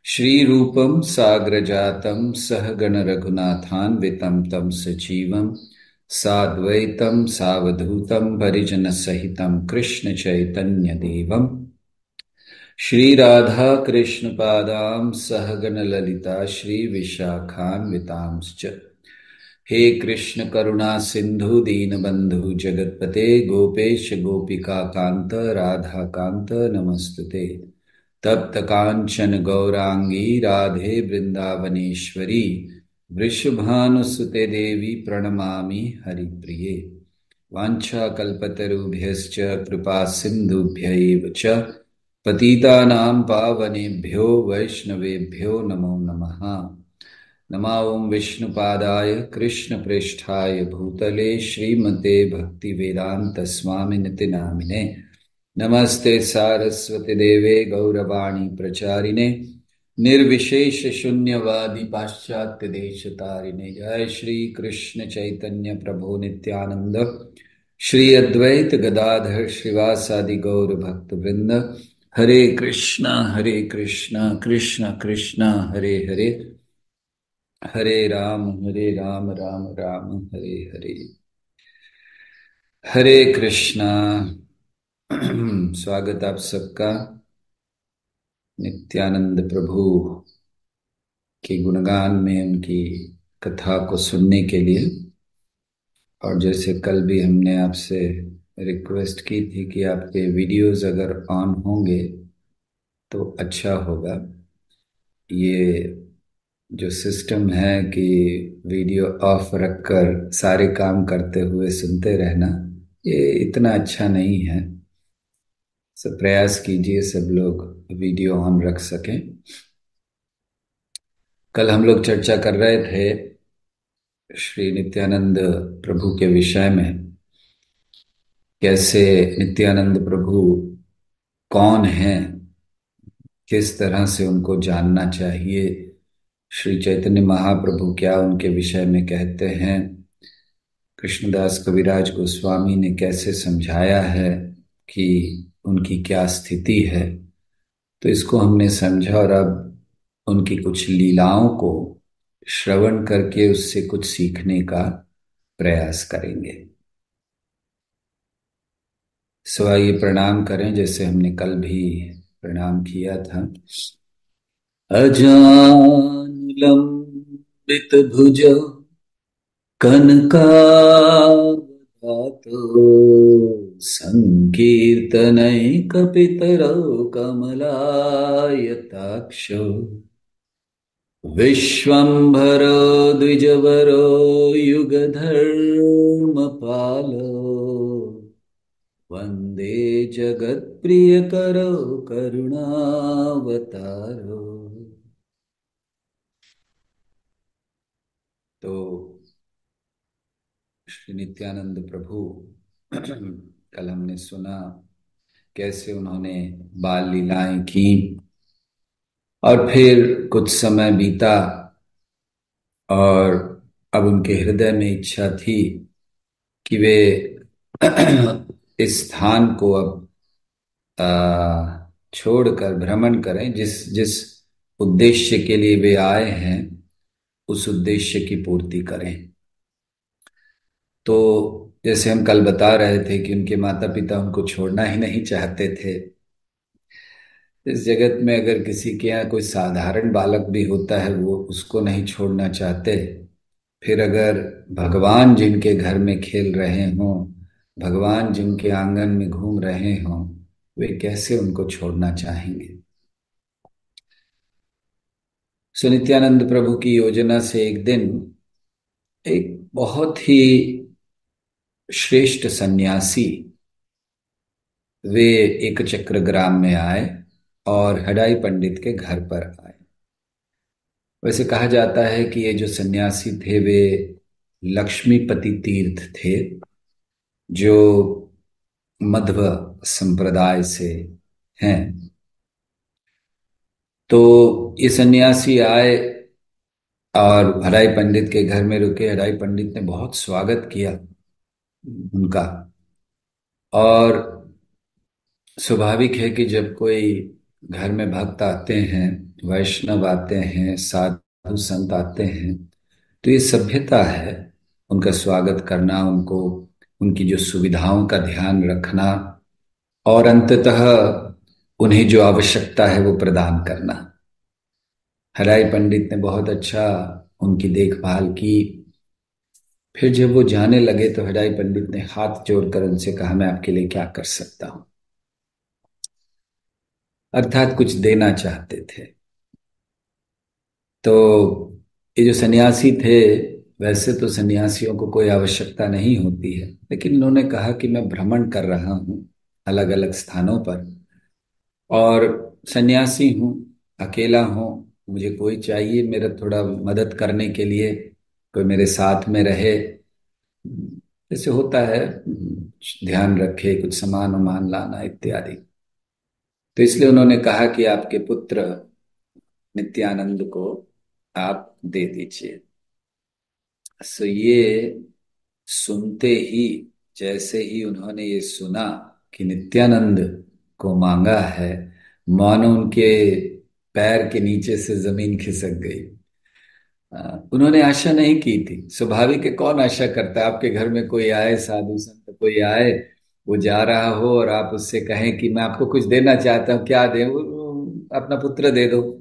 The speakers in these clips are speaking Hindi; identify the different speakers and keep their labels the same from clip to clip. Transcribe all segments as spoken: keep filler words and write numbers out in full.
Speaker 1: श्रीरूपं साग्रजातं सहगण रघुनाथान्वितं तं सजीवं साद्वैतं सावधूतं परिजनसहितं कृष्ण चैतन्य देवम् श्रीराधा कृष्णपादां सहगण ललिता श्रीविशाखान्वितांश्च हे कृष्ण करुणा सिंधु दीनबंधु जगतपते गोपेश गोपिका कांत राधा कांत नमस्तुते तप्त कांचन गौरांगी राधे वृंदावनेश्वरी वृषभानुसुते देवी प्रणमामि हरिप्रिये वाञ्छाकल्पतरुभ्यश्च कृपा सिन्धुभ्यैव च पतितानां पावनेभ्यो वैष्णवेभ्यो नमो नमः। नमो ओं विष्णुपादाय कृष्णप्रेष्ठाय भूतले श्रीमते भक्तिवेदान्तस्वामिनिति नामिने नमस्ते सारस्वती देवे गौरवाणी प्रचारिणे निर्विशेष शून्यवादी पाश्चात्य देश तारिणे जय श्री कृष्ण चैतन्य प्रभु नित्यानंद श्री अद्वैत गदाधर श्रीवासादि गौर भक्त वृंद हरे कृष्णा हरे कृष्णा कृष्णा कृष्णा हरे हरे हरे राम हरे राम राम राम हरे हरे हरे कृष्णा। स्वागत आप सबका नित्यानंद प्रभु के गुणगान में उनकी कथा को सुनने के लिए। और जैसे कल भी हमने आपसे रिक्वेस्ट की थी कि आपके वीडियोस अगर ऑन होंगे तो अच्छा होगा। ये जो सिस्टम है कि वीडियो ऑफ रखकर सारे काम करते हुए सुनते रहना, ये इतना अच्छा नहीं है। सब प्रयास कीजिए सब लोग वीडियो ऑन रख सकें। कल हम लोग चर्चा कर रहे थे श्री नित्यानंद प्रभु के विषय में, कैसे नित्यानंद प्रभु कौन हैं, किस तरह से उनको जानना चाहिए, श्री चैतन्य महाप्रभु क्या उनके विषय में कहते हैं, कृष्णदास कविराज गोस्वामी ने कैसे समझाया है कि उनकी क्या स्थिति है। तो इसको हमने समझा और अब उनकी कुछ लीलाओं को श्रवण करके उससे कुछ सीखने का प्रयास करेंगे। सो आइए प्रणाम करें जैसे हमने कल भी प्रणाम किया था। अजानुलंबित भुज कनकावदातो संकीर्तनैकपितरो कमलायताक्षो विश्वम्भरो द्विजवरो युगधर्मपालो वन्दे जगत्प्रियकरो करुणावतारो। तो श्री नित्यानंद प्रभु कल हमने सुना कैसे उन्होंने बाल लीलाएं की और फिर कुछ समय बीता और अब उनके हृदय में इच्छा थी कि वे इस स्थान को अब आ, छोड़कर भ्रमण करें, जिस जिस उद्देश्य के लिए वे आए हैं उस उद्देश्य की पूर्ति करें। तो जैसे हम कल बता रहे थे कि उनके माता पिता उनको छोड़ना ही नहीं चाहते थे। इस जगत में अगर किसी के यहाँ कोई साधारण बालक भी होता है वो उसको नहीं छोड़ना चाहते, फिर अगर भगवान जिनके घर में खेल रहे हों, भगवान जिनके आंगन में घूम रहे हों, वे कैसे उनको छोड़ना चाहेंगे। सो नित्यानंद प्रभु की योजना से एक दिन एक बहुत ही श्रेष्ठ सन्यासी वे एक चक्र ग्राम में आए और हडाई पंडित के घर पर आए। वैसे कहा जाता है कि ये जो सन्यासी थे वे लक्ष्मीपति तीर्थ थे, जो मध्व संप्रदाय से हैं। तो ये सन्यासी आए और हडाई पंडित के घर में रुके। हडाई पंडित ने बहुत स्वागत किया उनका। और स्वाभाविक है कि जब कोई घर में भक्त आते हैं वैष्णव आते हैं, साधु संत आते हैं, तो ये सभ्यता है उनका स्वागत करना, उनको उनकी जो सुविधाओं का ध्यान रखना, और अंततः उन्हें जो आवश्यकता है वो प्रदान करना। हराई पंडित ने बहुत अच्छा उनकी देखभाल की। फिर जब वो जाने लगे तो हराई पंडित ने हाथ जोड़कर उनसे कहा, मैं आपके लिए क्या कर सकता हूं। अर्थात कुछ देना चाहते थे। तो ये जो सन्यासी थे, वैसे तो सन्यासियों को कोई आवश्यकता नहीं होती है, लेकिन उन्होंने कहा कि मैं भ्रमण कर रहा हूँ अलग अलग स्थानों पर, और सन्यासी हूँ, अकेला हूँ, मुझे कोई चाहिए मेरा थोड़ा मदद करने के लिए, कोई मेरे साथ में रहे, जैसे होता है, ध्यान रखे, कुछ सामान वामान लाना इत्यादि। तो इसलिए उन्होंने कहा कि आपके पुत्र नित्यानंद को आप दे दीजिए। सो ये सुनते ही, जैसे ही उन्होंने ये सुना कि नित्यानंद को मांगा है, मानो उनके पैर के नीचे से जमीन खिसक गई। अ, उन्होंने आशा नहीं की थी। स्वाभाविक है, कौन आशा करता है आपके घर में कोई आए, साधु संत कोई आए, वो जा रहा हो और आप उससे कहें कि मैं आपको कुछ देना चाहता हूँ, क्या दें? वो- वो अपना पुत्र दे दो।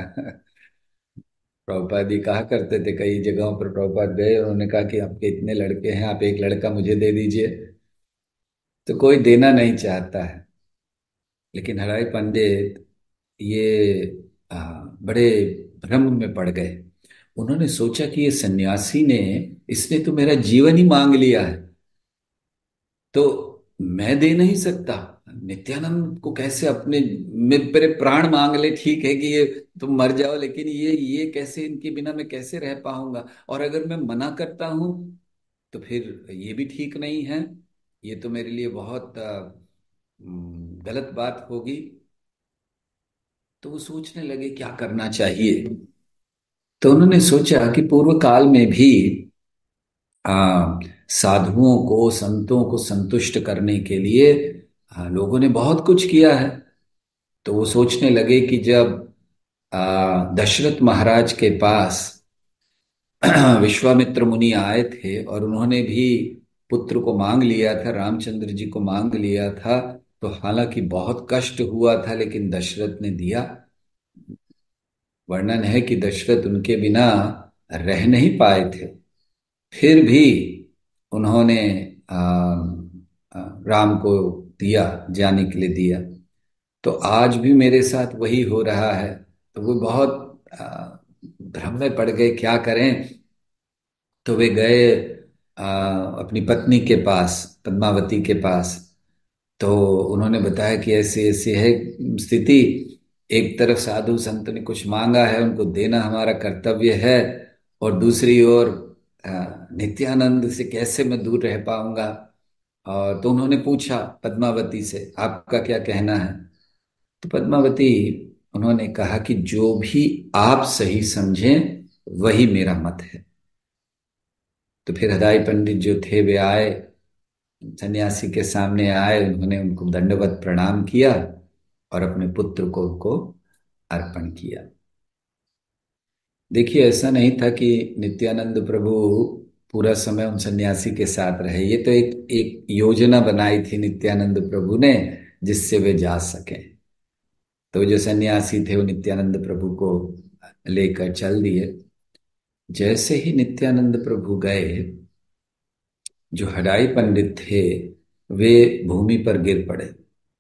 Speaker 1: प्रभुपाद जी कहा करते थे, कई जगहों पर प्रभुपाद गए, उन्होंने कहा कि आपके इतने लड़के हैं, आप एक लड़का मुझे दे दीजिए। तो कोई देना नहीं चाहता है। लेकिन हराई पंडित ये आ, बड़े भ्रम में पड़ गए। उन्होंने सोचा कि ये सन्यासी ने, इसने तो मेरा जीवन ही मांग लिया है, तो मैं दे नहीं सकता। नित्यानंद को कैसे अपने, मेरे प्राण मांग ले, ठीक है कि ये तुम मर जाओ, लेकिन ये ये कैसे, इनके बिना मैं कैसे रह पाऊंगा? और अगर मैं मना करता हूं तो फिर ये भी ठीक नहीं है, ये तो मेरे लिए बहुत अ, हम्म, गलत बात होगी। तो वो सोचने लगे क्या करना चाहिए। तो उन्होंने सोचा कि पूर्व काल में भी आ, साधुओं को, संतों को संतुष्ट करने के लिए आ, लोगों ने बहुत कुछ किया है। तो वो सोचने लगे कि जब आ, दशरथ महाराज के पास विश्वामित्र मुनि आए थे और उन्होंने भी पुत्र को मांग लिया था, रामचंद्र जी को मांग लिया था, तो हालांकि बहुत कष्ट हुआ था, लेकिन दशरथ ने दिया। वर्णन है कि दशरथ उनके बिना रह नहीं पाए थे, फिर भी उन्होंने आ, आ, राम को दिया, जाने के लिए दिया। तो आज भी मेरे साथ वही हो रहा है। तो वो बहुत आ, भ्रम में पड़ गए, क्या करें। तो वे गए आ, अपनी पत्नी के पास, पद्मावती के पास। तो उन्होंने बताया कि ऐसी ऐसी है स्थिति, एक तरफ साधु संत ने कुछ मांगा है, उनको देना हमारा कर्तव्य है, और दूसरी ओर आ, नित्यानंद से कैसे मैं दूर रह पाऊंगा। और तो उन्होंने पूछा पद्मावती से, आपका क्या कहना है? तो पद्मावती, उन्होंने कहा कि जो भी आप सही समझें वही मेरा मत है। तो फिर हदाई पंडित जो थे वे आए, सन्यासी के सामने आए, उन्होंने उनको दंडवत प्रणाम किया और अपने पुत्र को उनको अर्पण किया। देखिए, ऐसा नहीं था कि नित्यानंद प्रभु पूरा समय उन सन्यासी के साथ रहे। ये तो एक एक योजना बनाई थी नित्यानंद प्रभु ने, जिससे वे जा सके। तो जो सन्यासी थे वो नित्यानंद प्रभु को लेकर चल दिए। जैसे ही नित्यानंद प्रभु गए, जो हडाई पंडित थे वे भूमि पर गिर पड़े।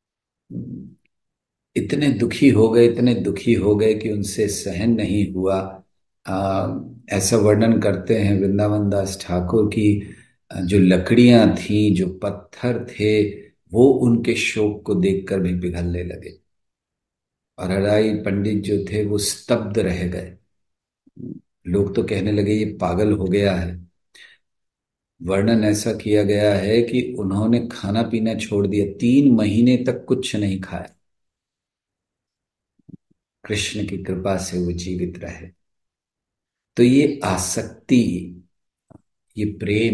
Speaker 1: इतने दुखी हो गए, इतने दुखी हो गए कि उनसे सहन नहीं हुआ। आ, ऐसा वर्णन करते हैं वृंदावन दास ठाकुर की, जो लकड़ियां थी, जो पत्थर थे, वो उनके शोक को देखकर भी पिघलने लगे। और हराई पंडित जो थे वो स्तब्ध रह गए। लोग तो कहने लगे ये पागल हो गया है। वर्णन ऐसा किया गया है कि उन्होंने खाना पीना छोड़ दिया, तीन महीने तक कुछ नहीं खाया। कृष्ण की कृपा से वो जीवित रहे। तो ये आसक्ति, ये प्रेम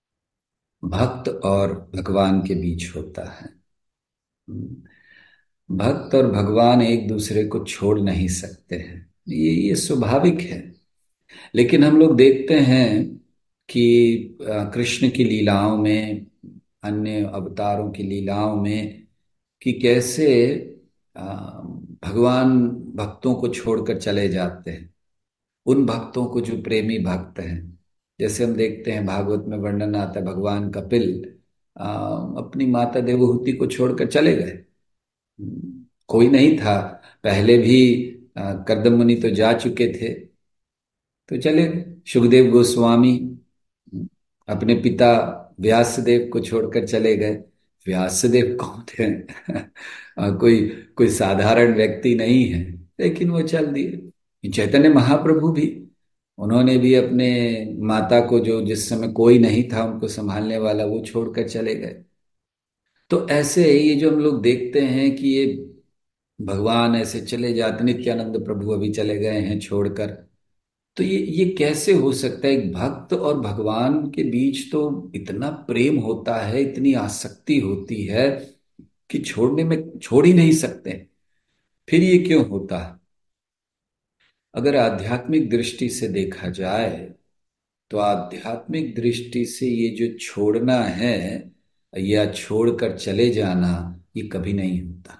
Speaker 1: भक्त और भगवान के बीच होता है। भक्त और भगवान एक दूसरे को छोड़ नहीं सकते हैं, ये ये स्वाभाविक है। लेकिन हम लोग देखते हैं कि अ, कृष्ण की लीलाओं में, अन्य अवतारों की लीलाओं में, कि कैसे अ, भगवान भक्तों को छोड़कर चले जाते हैं। उन भक्तों को जो प्रेमी भक्त हैं, जैसे हम देखते हैं भागवत में वर्णन आता है, भगवान कपिल अ, अपनी माता देवहूति को छोड़कर चले गए। कोई नहीं था। पहले भी अ, कर्दम मुनि तो जा चुके थे, तो चले गए। सुखदेव गोस्वामी अपने पिता व्यासदेव को छोड़कर चले गए। व्यासदेव कौन थे? अ, कोई कोई साधारण व्यक्ति नहीं है, लेकिन वो चल दिए। चैतन्य महाप्रभु भी, उन्होंने भी अपने माता को, जो जिस समय कोई नहीं था उनको संभालने वाला, वो छोड़कर चले गए। तो ऐसे ये जो हम लोग देखते हैं कि ये भगवान ऐसे चले जाते, नित्यानंद प्रभु अभी चले गए हैं छोड़कर। तो ये ये कैसे हो सकता है? एक भक्त और भगवान के बीच तो इतना प्रेम होता है, इतनी आसक्ति होती है कि छोड़ने में छोड़ ही नहीं सकते। फिर ये क्यों होता है? अगर आध्यात्मिक दृष्टि से देखा जाए, तो आध्यात्मिक दृष्टि से ये जो छोड़ना है या छोड़कर चले जाना, ये कभी नहीं होता।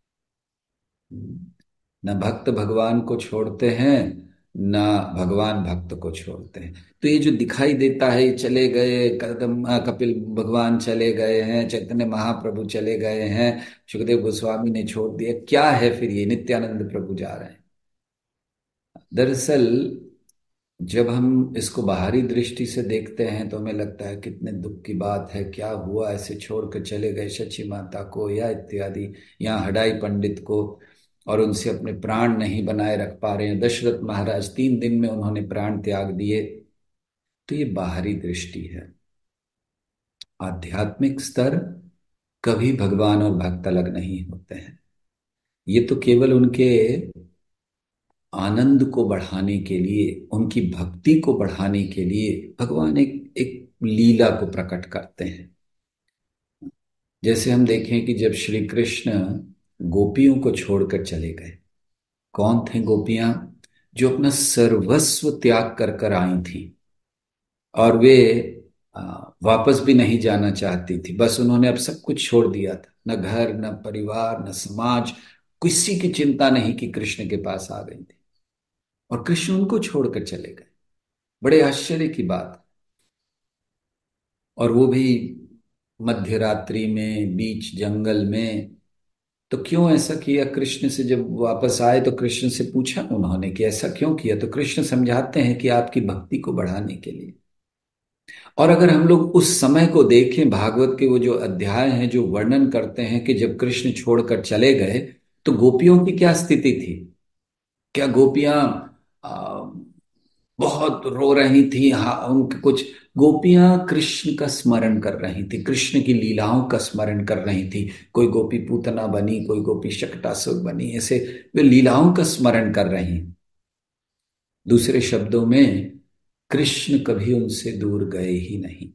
Speaker 1: न भक्त भगवान को छोड़ते हैं, न भगवान भक्त को छोड़ते हैं। तो ये जो दिखाई देता है, ये चले गए कदम, अ, कपिल भगवान चले गए हैं, चैतन्य महाप्रभु चले गए हैं, सुखदेव गोस्वामी ने छोड़ दिया, क्या है फिर? ये नित्यानंद प्रभु जा रहे हैं। दरअसल जब हम इसको बाहरी दृष्टि से देखते हैं तो हमें लगता है कितने दुख की बात है, क्या हुआ, ऐसे छोड़ कर चले गए शची माता को या इत्यादि, या हडाई पंडित को, और उनसे अपने प्राण नहीं बनाए रख पा रहे हैं। दशरथ महाराज तीन दिन में उन्होंने प्राण त्याग दिए। तो ये बाहरी दृष्टि है। आध्यात्मिक स्तर, कभी भगवान और भक्त अलग नहीं होते हैं। ये तो केवल उनके आनंद को बढ़ाने के लिए, उनकी भक्ति को बढ़ाने के लिए भगवान एक एक लीला को प्रकट करते हैं। जैसे हम देखें कि जब श्री कृष्ण गोपियों को छोड़कर चले गए, कौन थे गोपियां? जो अपना सर्वस्व त्याग कर कर आई थी, और वे आ, वापस भी नहीं जाना चाहती थी। बस उन्होंने अब सब कुछ छोड़ दिया था, न घर, न परिवार, न समाज, किसी की चिंता नहीं, कि कृष्ण के पास आ गई थी, और कृष्ण उनको छोड़कर चले गए। बड़े आश्चर्य की बात। और वो भी मध्य रात्रि में, बीच जंगल में। तो क्यों ऐसा किया? कृष्ण से जब वापस आए तो कृष्ण से पूछा उन्होंने कि ऐसा क्यों किया, तो कृष्ण समझाते हैं कि आपकी भक्ति को बढ़ाने के लिए। और अगर हम लोग उस समय को देखें, भागवत के वो जो अध्याय हैं जो वर्णन करते हैं कि जब कृष्ण छोड़कर चले गए, तो गोपियों की क्या स्थिति थी? क्या गोपियां आ, बहुत रो रही थी? हाँ, उनके कुछ गोपियां कृष्ण का स्मरण कर रही थी, कृष्ण की लीलाओं का स्मरण कर रही थी। कोई गोपी पूतना बनी, कोई गोपी शकटासुर बनी, ऐसे वे लीलाओं का स्मरण कर रही हैं। दूसरे शब्दों में, कृष्ण कभी उनसे दूर गए ही नहीं।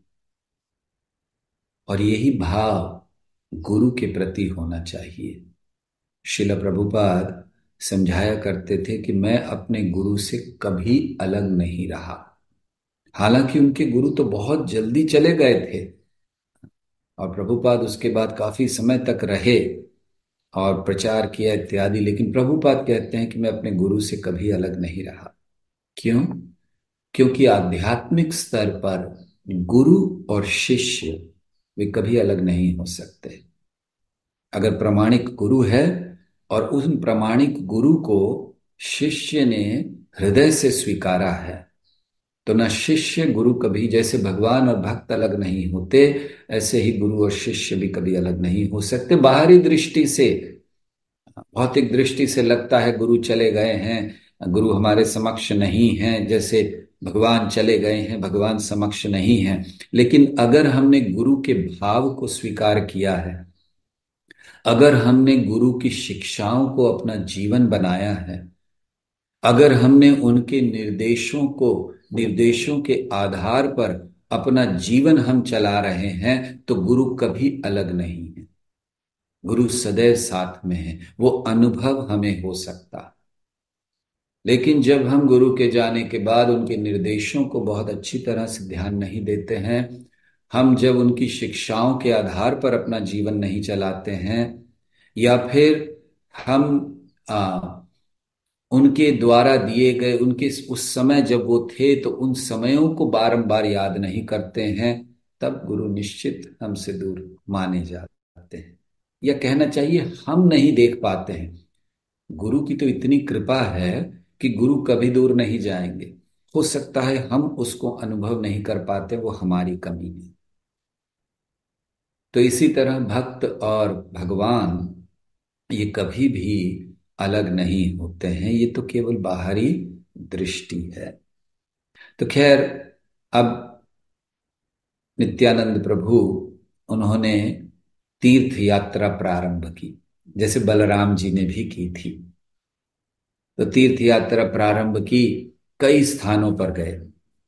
Speaker 1: और यही भाव गुरु के प्रति होना चाहिए। शिला प्रभुपाद समझाया करते थे कि मैं अपने गुरु से कभी अलग नहीं रहा। हालांकि उनके गुरु तो बहुत जल्दी चले गए थे, और प्रभुपाद उसके बाद काफी समय तक रहे और प्रचार किया इत्यादि, लेकिन प्रभुपाद कहते हैं कि मैं अपने गुरु से कभी अलग नहीं रहा। क्यों? क्योंकि आध्यात्मिक स्तर पर गुरु और शिष्य वे कभी अलग नहीं हो सकते। अगर प्रामाणिक गुरु है और उस प्रामाणिक गुरु को शिष्य ने हृदय से स्वीकारा है, तो न शिष्य गुरु कभी, जैसे भगवान और भक्त अलग नहीं होते, ऐसे ही गुरु और शिष्य भी कभी अलग नहीं हो सकते। बाहरी दृष्टि से, भौतिक दृष्टि से लगता है गुरु चले गए हैं, गुरु हमारे समक्ष नहीं हैं, जैसे भगवान चले गए हैं, भगवान समक्ष नहीं है। लेकिन अगर हमने गुरु के भाव को स्वीकार किया है, अगर हमने गुरु की शिक्षाओं को अपना जीवन बनाया है, अगर हमने उनके निर्देशों को, निर्देशों के आधार पर अपना जीवन हम चला रहे हैं, तो गुरु कभी अलग नहीं है। गुरु सदैव साथ में है, वो अनुभव हमें हो सकता। लेकिन जब हम गुरु के जाने के बाद उनके निर्देशों को बहुत अच्छी तरह से ध्यान नहीं देते हैं, हम जब उनकी शिक्षाओं के आधार पर अपना जीवन नहीं चलाते हैं, या फिर हम आ, उनके द्वारा दिए गए, उनके उस समय जब वो थे तो उन समयों को बारंबार याद नहीं करते हैं, तब गुरु निश्चित हमसे दूर माने जाते हैं। या कहना चाहिए हम नहीं देख पाते हैं। गुरु की तो इतनी कृपा है कि गुरु कभी दूर नहीं जाएंगे। हो सकता है हम उसको अनुभव नहीं कर पाते, वो हमारी कमी है। तो इसी तरह भक्त और भगवान ये कभी भी अलग नहीं होते हैं, ये तो केवल बाहरी दृष्टि है। तो खैर, अब नित्यानंद प्रभु, उन्होंने तीर्थ यात्रा प्रारंभ की, जैसे बलराम जी ने भी की थी। तो तीर्थ यात्रा प्रारंभ की, कई स्थानों पर गए।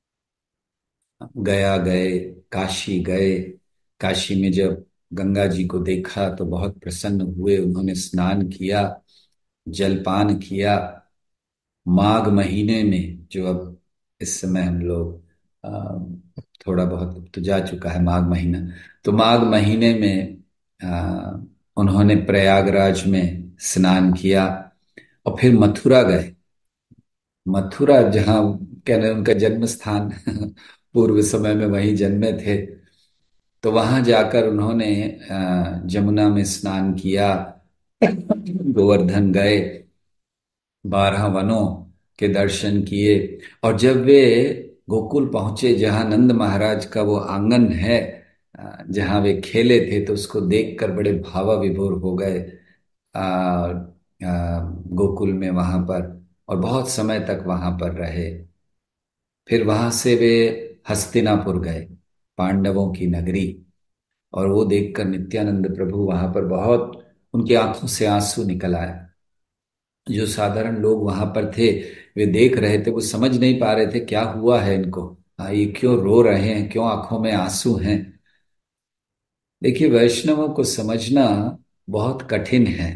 Speaker 1: गया गए, काशी गए। काशी में जब गंगा जी को देखा तो बहुत प्रसन्न हुए, उन्होंने स्नान किया, जलपान किया। माघ महीने में, जो अब इस समय हम लोग अ, थोड़ा बहुत अब तो जा चुका है माघ महीना, तो माघ महीने में अ, उन्होंने प्रयागराज में स्नान किया और फिर मथुरा गए। मथुरा, जहाँ कहने उनका जन्म स्थान पूर्व समय में वहीं जन्मे थे। तो वहां जाकर उन्होंने अ, जमुना में स्नान किया, गोवर्धन गए, बारह वनों के दर्शन किए। और जब वे गोकुल पहुंचे, जहां नंद महाराज का वो आंगन है, अ, जहां वे खेले थे, तो उसको देखकर बड़े भावा विभोर हो गए। अ, अ, गोकुल में वहां पर, और बहुत समय तक वहां पर रहे। फिर वहां से वे हस्तिनापुर गए, पांडवों की नगरी। और वो देखकर नित्यानंद प्रभु वहां पर बहुत, उनकी आंखों से आंसू निकल आए। जो साधारण लोग वहां पर थे, वे देख रहे थे, वो समझ नहीं पा रहे थे क्या हुआ है इनको। हाँ, ये क्यों रो रहे हैं, क्यों आंखों में आंसू हैं। देखिए, वैष्णवों को समझना बहुत कठिन है।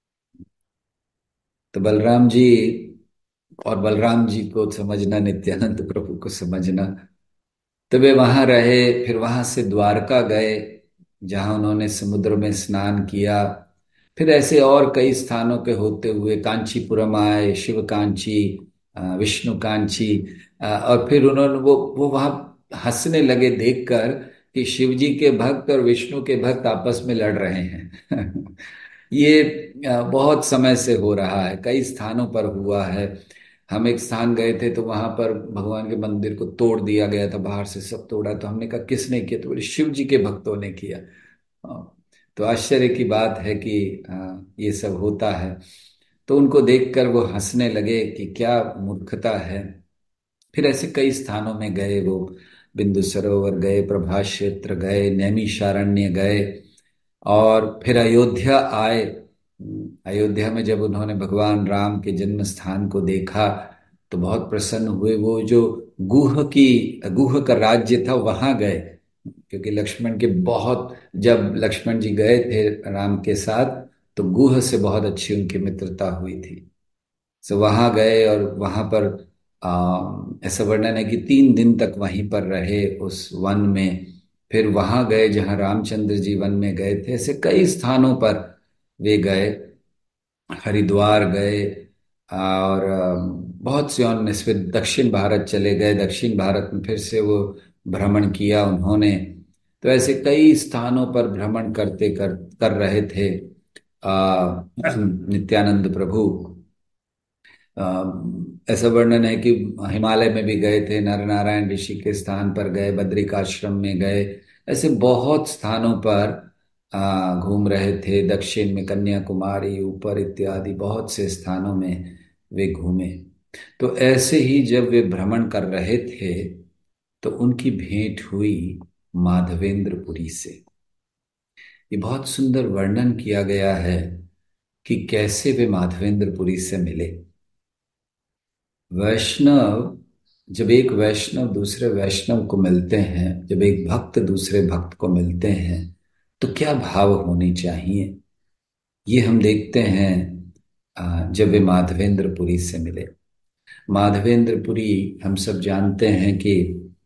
Speaker 1: तो बलराम जी, और बलराम जी को समझना, नित्यानंद प्रभु को समझना। तो वे वहां रहे, फिर वहां से द्वारका गए, जहां उन्होंने समुद्र में स्नान किया। फिर ऐसे और कई स्थानों के होते हुए कांचीपुरम आए, शिव कांची, अ, विष्णु कांची। अ, और फिर उन्होंने वो वो वहां हंसने लगे देखकर कि शिव जी के भक्त और विष्णु के भक्त आपस में लड़ रहे हैं। ये अ, बहुत समय से हो रहा है, कई स्थानों पर हुआ है। हम एक स्थान गए थे तो वहां पर भगवान के मंदिर को तोड़ दिया गया था, बाहर से सब तोड़ा। तो हमने कहा किसने किया, तो बोले शिव जी के भक्तों ने किया। हाँ, तो आश्चर्य की बात है कि हाँ, ये सब होता है। तो उनको देखकर वो हंसने लगे कि क्या मूर्खता है। फिर ऐसे कई स्थानों में गए वो, बिंदु सरोवर गए, प्रभास क्षेत्र गए, नैमिषारण्य गए, और फिर अयोध्या आए। अयोध्या में जब उन्होंने भगवान राम के जन्म स्थान को देखा तो बहुत प्रसन्न हुए। वो जो गुह की गुह का राज्य था, वहां गए, क्योंकि लक्ष्मण के बहुत, जब लक्ष्मण जी गए थे राम के साथ, तो गुह से बहुत अच्छी उनकी मित्रता हुई थी। सो वहां गए, और वहां पर आ, ऐसा वर्णन है कि तीन दिन तक वहीं पर रहे उस वन में। फिर वहां गए जहां रामचंद्र जी वन में गए थे। ऐसे कई स्थानों पर वे गए, हरिद्वार गए, और आ, बहुत से और में से फिर दक्षिण भारत चले गए। दक्षिण भारत में फिर से वो भ्रमण किया उन्होंने। तो ऐसे कई स्थानों पर भ्रमण करते कर कर रहे थे आ, नित्यानंद प्रभु। अ, ऐसा वर्णन है कि हिमालय में भी गए थे, नर नारायण ऋषि के स्थान पर गए, बद्रिकाश्रम में गए। ऐसे बहुत स्थानों पर अ, घूम रहे थे। दक्षिण में कन्याकुमारी, ऊपर इत्यादि बहुत से स्थानों में वे घूमे। तो ऐसे ही जब वे भ्रमण कर रहे थे तो उनकी भेंट हुई माधवेंद्रपुरी से। ये बहुत सुंदर वर्णन किया गया है कि कैसे वे माधवेंद्रपुरी से मिले। वैष्णव, जब एक वैष्णव दूसरे वैष्णव को मिलते हैं, जब एक भक्त दूसरे भक्त को मिलते हैं, तो क्या भाव होने चाहिए। ये हम देखते हैं आ, जब वे माधवेंद्रपुरी से मिले। माधवेंद्रपुरी हम सब जानते हैं कि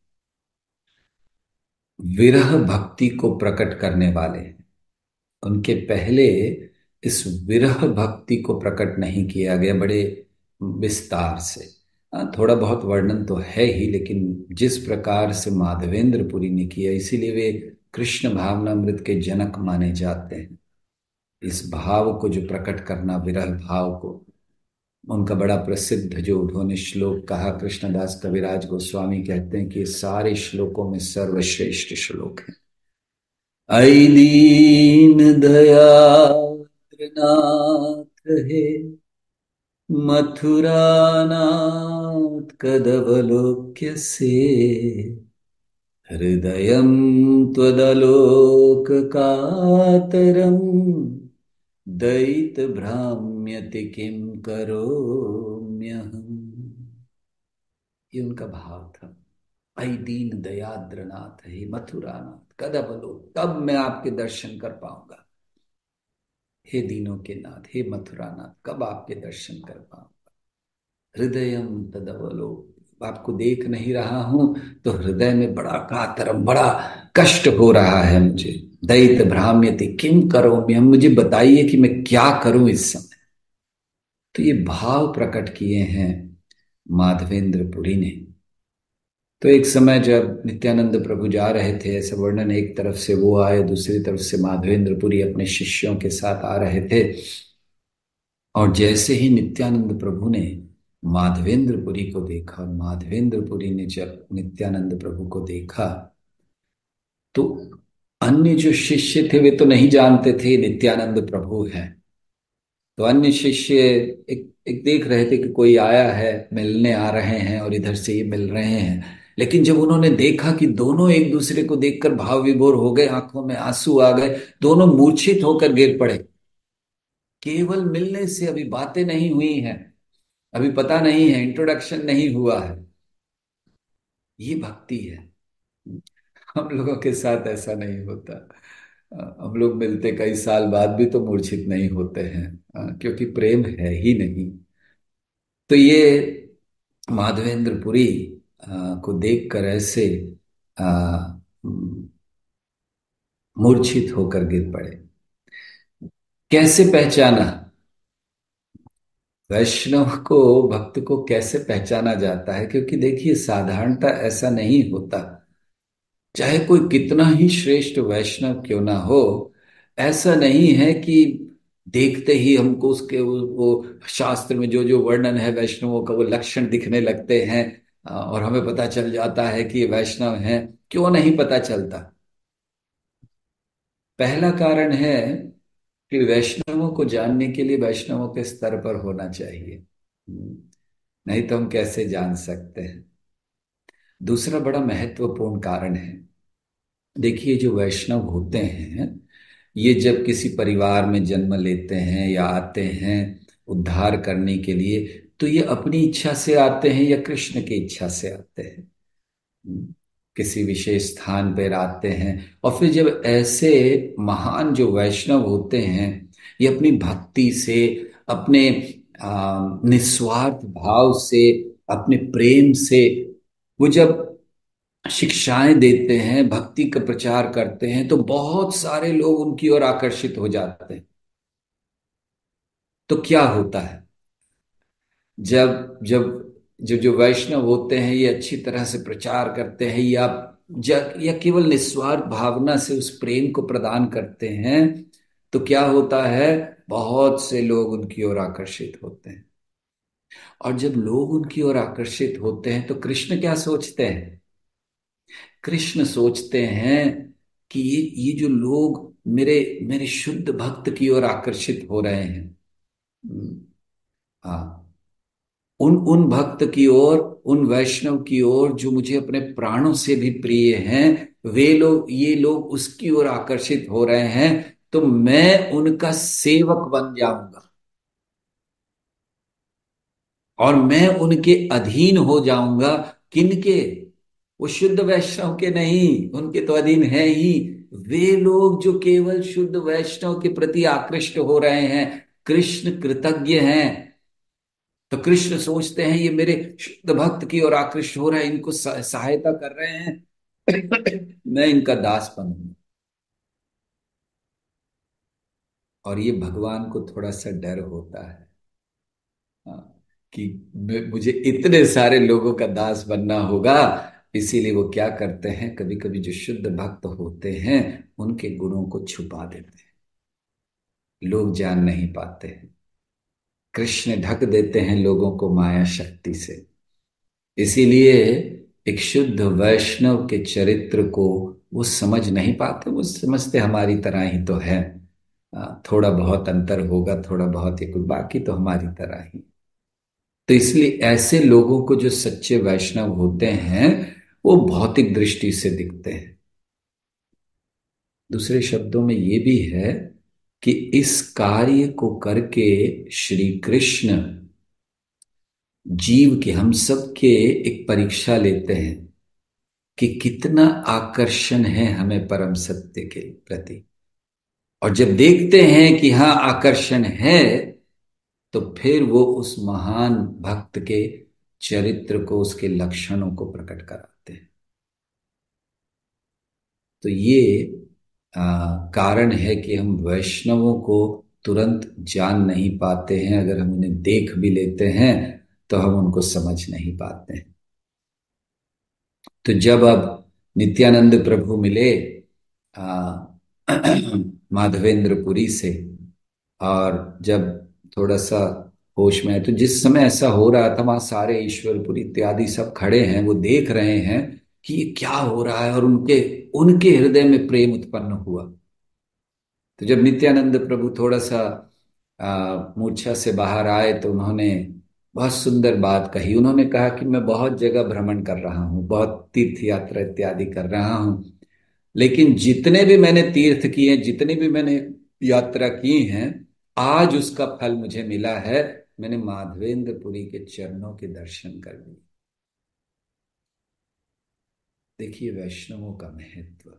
Speaker 1: विरह भक्ति को प्रकट करने वाले हैं। उनके पहले इस विरह भक्ति को प्रकट नहीं किया गया बड़े विस्तार से। हाँ, थोड़ा बहुत वर्णन तो है ही, लेकिन जिस प्रकार से माधवेंद्रपुरी ने किया, इसीलिए वे कृष्ण भावनामृत के जनक माने जाते हैं। इस भाव को जो प्रकट करना, विरह भाव को, उनका बड़ा प्रसिद्ध जो उन्होंने श्लोक कहा, कृष्णदास कविराज गोस्वामी कहते हैं कि ये सारे श्लोकों में सर्वश्रेष्ठ श्लोक है। ऐ दीन दयाद्र नाथ हे, मथुरानाथ कदवलोक्य से, हृदयं त्वदलोककातरं, दयितभ्राम्यति किं करोम्यहम्। ये उनका भाव था। ऐ दीन दयाद्रनाथ हे मथुरानाथ कदबलो, तब मैं आपके दर्शन कर पाऊंगा। हे दीनों के नाथ, हे मथुरानाथ, कब आपके दर्शन कर पाऊंगा। हृदयम तदबलो, आपको देख नहीं रहा हूं तो हृदय में बड़ा कातरम, बड़ा कष्ट हो रहा है मुझे। दैत भ्राम्यति किम करो, हम मुझे बताइए कि मैं क्या करूं इस समय। तो ये भाव प्रकट किए हैं माधवेंद्रपुरी ने। तो एक समय जब नित्यानंद प्रभु जा रहे थे, ऐसा वर्णन, एक तरफ से वो आए, दूसरी तरफ से माधवेंद्रपुरी अपने शिष्यों के साथ आ रहे थे। और जैसे ही नित्यानंद प्रभु ने माधवेंद्रपुरी को देखा और माधवेंद्रपुरी ने जब नित्यानंद प्रभु को देखा, तो अन्य जो शिष्य थे वे तो नहीं जानते थे नित्यानंद प्रभु हैं। तो अन्य शिष्य एक एक देख रहे थे कि कोई आया है, मिलने आ रहे हैं और इधर से ये मिल रहे हैं। लेकिन जब उन्होंने देखा कि दोनों एक दूसरे को देखकर भाव विभोर हो गए, आंखों में आंसू आ गए, दोनों मूर्छित होकर गिर पड़े। केवल मिलने से, अभी बातें नहीं हुई हैं, अभी पता नहीं है, इंट्रोडक्शन नहीं हुआ है। ये भक्ति है। हम लोगों के साथ ऐसा नहीं होता। हम लोग मिलते कई साल बाद भी तो मूर्छित नहीं होते हैं, क्योंकि प्रेम है ही नहीं। तो ये माधवेंद्रपुरी को देखकर ऐसे आ, मूर्छित होकर गिर पड़े। कैसे पहचाना? वैष्णव को, भक्त को कैसे पहचाना जाता है? क्योंकि देखिए, साधारणता ऐसा नहीं होता। चाहे कोई कितना ही श्रेष्ठ वैष्णव क्यों ना हो, ऐसा नहीं है कि देखते ही हमको उसके वो, वो शास्त्र में जो जो वर्णन है वैष्णवों का, वो लक्षण दिखने लगते हैं और हमें पता चल जाता है कि ये वैष्णव हैं। क्यों नहीं पता चलता? पहला कारण है कि वैष्णवों को जानने के लिए वैष्णवों के स्तर पर होना चाहिए। नहीं तो हम कैसे जान सकते हैं? दूसरा बड़ा महत्वपूर्ण कारण है, देखिए, जो वैष्णव होते हैं, ये जब किसी परिवार में जन्म लेते हैं या आते हैं उद्धार करने के लिए, तो ये अपनी इच्छा से आते हैं या कृष्ण की इच्छा से आते हैं? किसी विशेष स्थान पर आते हैं। और फिर जब ऐसे महान जो वैष्णव होते हैं, ये अपनी भक्ति से, अपने आ, निस्वार्थ भाव से, अपने प्रेम से, वो जब शिक्षाएं देते हैं, भक्ति का प्रचार करते हैं, तो बहुत सारे लोग उनकी ओर आकर्षित हो जाते हैं। तो क्या होता है, जब जब जो जो वैष्णव होते हैं ये अच्छी तरह से प्रचार करते हैं, या जग या केवल निस्वार्थ भावना से उस प्रेम को प्रदान करते हैं, तो क्या होता है, बहुत से लोग उनकी ओर आकर्षित होते हैं। और जब लोग उनकी ओर आकर्षित होते हैं तो कृष्ण क्या सोचते हैं? कृष्ण सोचते हैं कि ये ये जो लोग मेरे मेरे शुद्ध भक्त की ओर आकर्षित हो रहे हैं, हम्म, हाँ, उन उन भक्त की ओर, उन वैष्णव की ओर जो मुझे अपने प्राणों से भी प्रिय हैं, वे लोग, ये लोग उसकी ओर आकर्षित हो रहे हैं, तो मैं उनका सेवक बन जाऊंगा और मैं उनके अधीन हो जाऊंगा। किनके? वो शुद्ध वैष्णव के नहीं, उनके तो अधीन है ही, वे लोग जो केवल शुद्ध वैष्णव के प्रति आकृष्ट हो रहे हैं, कृष्ण कृतज्ञ हैं, तो कृष्ण सोचते हैं ये मेरे शुद्ध भक्त की ओर आकृष्ट हो रहे हैं, इनको सह- सहायता कर रहे हैं, मैं इनका दास बनूंगा। और ये भगवान को थोड़ा सा डर होता है, हाँ, कि मैं- मुझे इतने सारे लोगों का दास बनना होगा। इसीलिए वो क्या करते हैं, कभी कभी जो शुद्ध भक्त होते हैं उनके गुणों को छुपा देते हैं, लोग जान नहीं पाते हैं। कृष्ण ढक देते हैं लोगों को माया शक्ति से। इसीलिए एक शुद्ध वैष्णव के चरित्र को वो समझ नहीं पाते, वो समझते हमारी तरह ही तो है, आ, थोड़ा बहुत अंतर होगा, थोड़ा बहुत ही कुछ, बाकी तो हमारी तरह ही। तो इसलिए ऐसे लोगों को जो सच्चे वैष्णव होते हैं वो भौतिक दृष्टि से दिखते हैं। दूसरे शब्दों में ये भी है कि इस कार्य को करके श्री कृष्ण जीव के, हम सब के एक परीक्षा लेते हैं कि कितना आकर्षण है हमें परम सत्य के प्रति। और जब देखते हैं कि हाँ आकर्षण है, तो फिर वो उस महान भक्त के चरित्र को, उसके लक्षणों को प्रकट कराते हैं। तो ये आ, कारण है कि हम वैष्णवों को तुरंत जान नहीं पाते हैं, अगर हम उन्हें देख भी लेते हैं तो हम उनको समझ नहीं पाते हैं। तो जब अब नित्यानंद प्रभु मिले आ, माधवेंद्रपुरी से, और जब थोड़ा सा होश में है, तो जिस समय ऐसा हो रहा था वहां सारे ईश्वरपुरी इत्यादि सब खड़े हैं, वो देख रहे हैं कि ये क्या हो रहा है, और उनके उनके हृदय में प्रेम उत्पन्न हुआ। तो जब नित्यानंद प्रभु थोड़ा सा आ, मूर्छा से बाहर आए तो उन्होंने बहुत सुंदर बात कही। उन्होंने कहा कि मैं बहुत जगह भ्रमण कर रहा हूँ, बहुत तीर्थ यात्रा इत्यादि कर रहा हूँ, लेकिन जितने भी मैंने तीर्थ किए, जितनी भी मैंने यात्रा की हैं, आज उसका फल मुझे मिला है, मैंने माधवेंद्रपुरी के चरणों के दर्शन कर लिए। देखिए वैष्णवों का महत्व।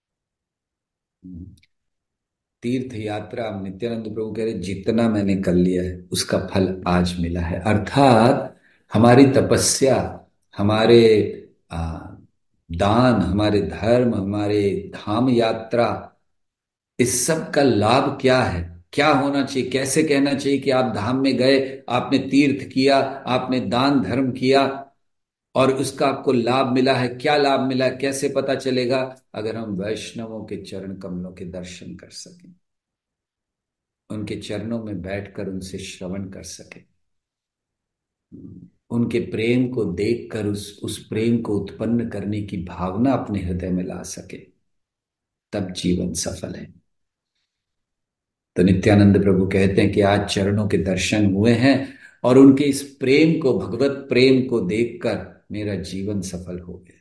Speaker 1: तीर्थ यात्रा, नित्यानंद प्रभु कह रहे जितना मैंने कर लिया है उसका फल आज मिला है, अर्थात हमारी तपस्या, हमारे आ, दान, हमारे धर्म, हमारे धाम यात्रा, इस सब का लाभ क्या है, क्या होना चाहिए, कैसे कहना चाहिए कि आप धाम में गए, आपने तीर्थ किया, आपने दान धर्म किया और उसका आपको लाभ मिला है, क्या लाभ मिला है, कैसे पता चलेगा? अगर हम वैष्णवों के चरण कमलों के दर्शन कर सकें, उनके चरणों में बैठकर उनसे श्रवण कर सके, उनके प्रेम को देखकर उस उस प्रेम को उत्पन्न करने की भावना अपने हृदय में ला सके, तब जीवन सफल है। तो नित्यानंद प्रभु कहते हैं कि आज चरणों के दर्शन हुए हैं और उनके इस प्रेम को, भगवत प्रेम को देखकर मेरा जीवन सफल हो गया।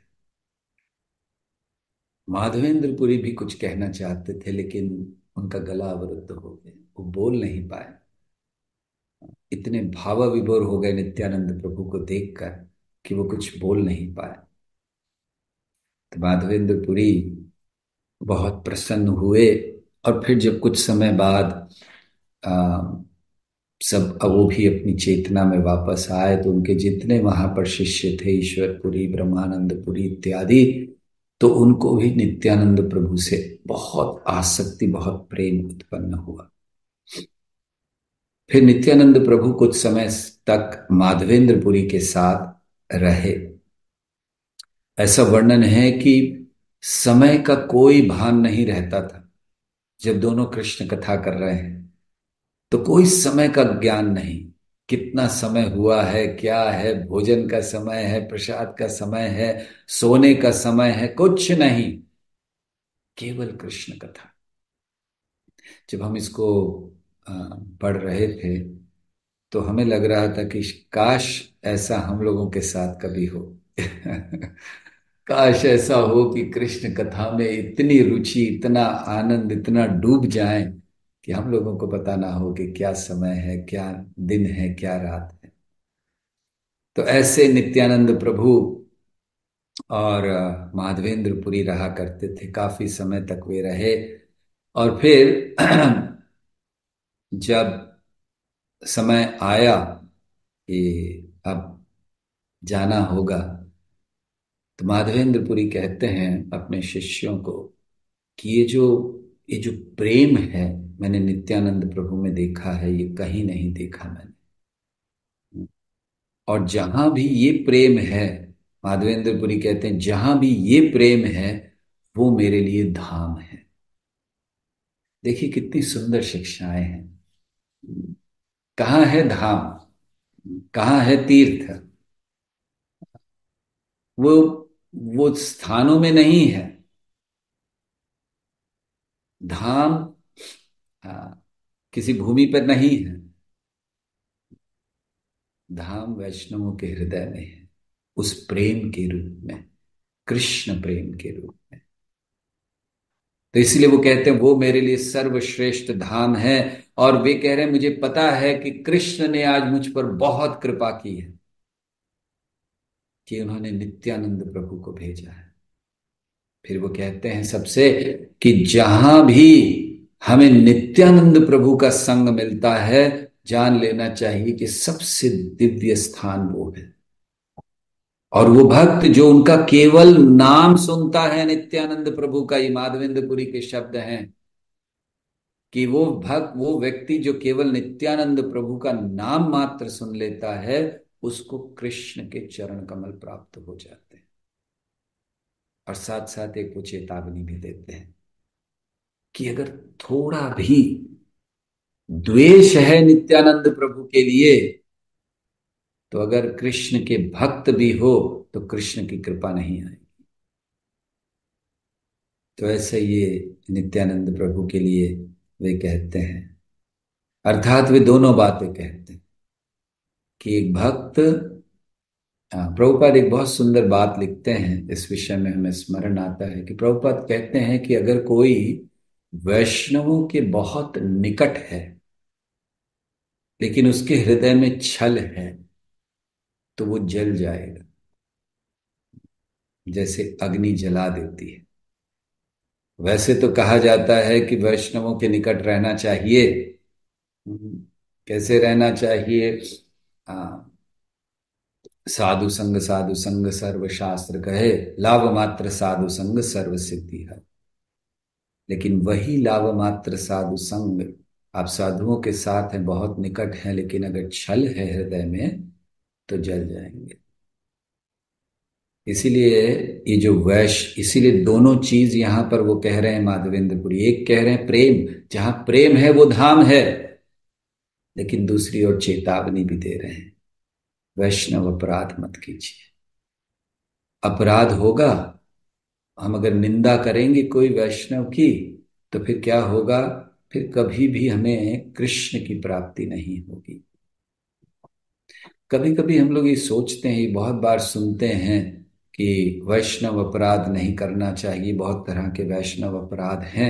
Speaker 1: माधवेंद्रपुरी भी कुछ कहना चाहते थे, लेकिन उनका गला अवरुद्ध हो गया, वो बोल नहीं पाए, इतने भाव विभोर हो गए नित्यानंद प्रभु को देखकर कि वो कुछ बोल नहीं पाए। तो माधवेंद्रपुरी बहुत प्रसन्न हुए। और फिर जब कुछ समय बाद आ, सब अब वो भी अपनी चेतना में वापस आए, तो उनके जितने वहां पर शिष्य थे, ईश्वरपुरी, ब्रह्मानंदपुरी इत्यादि, तो उनको भी नित्यानंद प्रभु से बहुत आसक्ति, बहुत प्रेम उत्पन्न हुआ। फिर नित्यानंद प्रभु कुछ समय तक माधवेंद्रपुरी के साथ रहे। ऐसा वर्णन है कि समय का कोई भान नहीं रहता था। जब दोनों कृष्ण कथा कर रहे हैं तो कोई समय का ज्ञान नहीं, कितना समय हुआ है, क्या है, भोजन का समय है, प्रसाद का समय है, सोने का समय है, कुछ नहीं, केवल कृष्ण कथा। जब हम इसको अ, पढ़ रहे थे तो हमें लग रहा था कि काश ऐसा हम लोगों के साथ कभी हो। काश ऐसा हो कि कृष्ण कथा में इतनी रुचि, इतना आनंद, इतना डूब जाएं कि हम लोगों को पता ना हो कि क्या समय है, क्या दिन है, क्या रात है। तो ऐसे नित्यानंद प्रभु और अ, माधवेंद्रपुरी रहा करते थे, काफी समय तक वे रहे। और फिर जब समय आया कि अब जाना होगा, तो माधवेंद्रपुरी कहते हैं अपने शिष्यों को कि ये जो ये जो प्रेम है, मैंने नित्यानंद प्रभु में देखा है, ये कहीं नहीं देखा मैंने। और जहां भी ये प्रेम है, माधवेंद्रपुरी कहते हैं, जहां भी ये प्रेम है वो मेरे लिए धाम है। देखिए कितनी सुंदर शिक्षाएं हैं। कहाँ है धाम, कहाँ है तीर्थ? वो वो स्थानों में नहीं है। धाम हाँ, किसी भूमि पर नहीं है। धाम वैष्णवों के हृदय में है, उस प्रेम के रूप में, कृष्ण प्रेम के रूप में। तो इसलिए वो कहते हैं वो मेरे लिए सर्वश्रेष्ठ धाम है। और वे कह रहे हैं मुझे पता है कि कृष्ण ने आज मुझ पर बहुत कृपा की है कि उन्होंने नित्यानंद प्रभु को भेजा है। फिर वो कहते हैं सबसे कि जहां भी हमें नित्यानंद प्रभु का संग मिलता है, जान लेना चाहिए कि सबसे दिव्य स्थान वो है। और वो भक्त जो उनका केवल नाम सुनता है, नित्यानंद प्रभु का, ये माधवेंद्रपुरी के शब्द हैं कि वो भक्त, वो व्यक्ति जो केवल नित्यानंद प्रभु का नाम मात्र सुन लेता है, उसको कृष्ण के चरण कमल प्राप्त हो जाते हैं। और साथ साथ एक वो चेतावनी भी देते हैं कि अगर थोड़ा भी द्वेष है नित्यानंद प्रभु के लिए, तो अगर कृष्ण के भक्त भी हो तो कृष्ण की कृपा नहीं आएगी। तो ऐसे ये नित्यानंद प्रभु के लिए वे कहते हैं, अर्थात वे दोनों बातें कहते हैं कि एक भक्त, हाँ, प्रभुपाद एक बहुत सुंदर बात लिखते हैं इस विषय में, हमें स्मरण आता है कि प्रभुपाद कहते हैं कि अगर कोई वैष्णवों के बहुत निकट है लेकिन उसके हृदय में छल है, तो वो जल जाएगा, जैसे अग्नि जला देती है। वैसे तो कहा जाता है कि वैष्णवों के निकट रहना चाहिए। हम्म, कैसे रहना चाहिए? हाँ, साधु संग साधु संग सर्व शास्त्र कहे, लाभ मात्र साधु संग सर्व सिद्धि है। लेकिन वही लाभ मात्र साधु संग, आप साधुओं के साथ हैं, बहुत निकट हैं, लेकिन अगर छल है हृदय में तो जल जाएंगे। इसीलिए ये जो वैश्य, इसीलिए दोनों चीज यहां पर वो कह रहे हैं माधवेंद्रपुरी, एक कह रहे हैं प्रेम, जहां प्रेम है वो धाम है, लेकिन दूसरी ओर चेतावनी भी दे रहे हैं, वैष्णव अपराध मत कीजिए। अपराध होगा, हम अगर निंदा करेंगे कोई वैष्णव की, तो फिर क्या होगा? फिर कभी भी हमें कृष्ण की प्राप्ति नहीं होगी। कभी कभी हम लोग ये सोचते हैं, ये बहुत बार सुनते हैं कि वैष्णव अपराध नहीं करना चाहिए, बहुत तरह के वैष्णव अपराध हैं।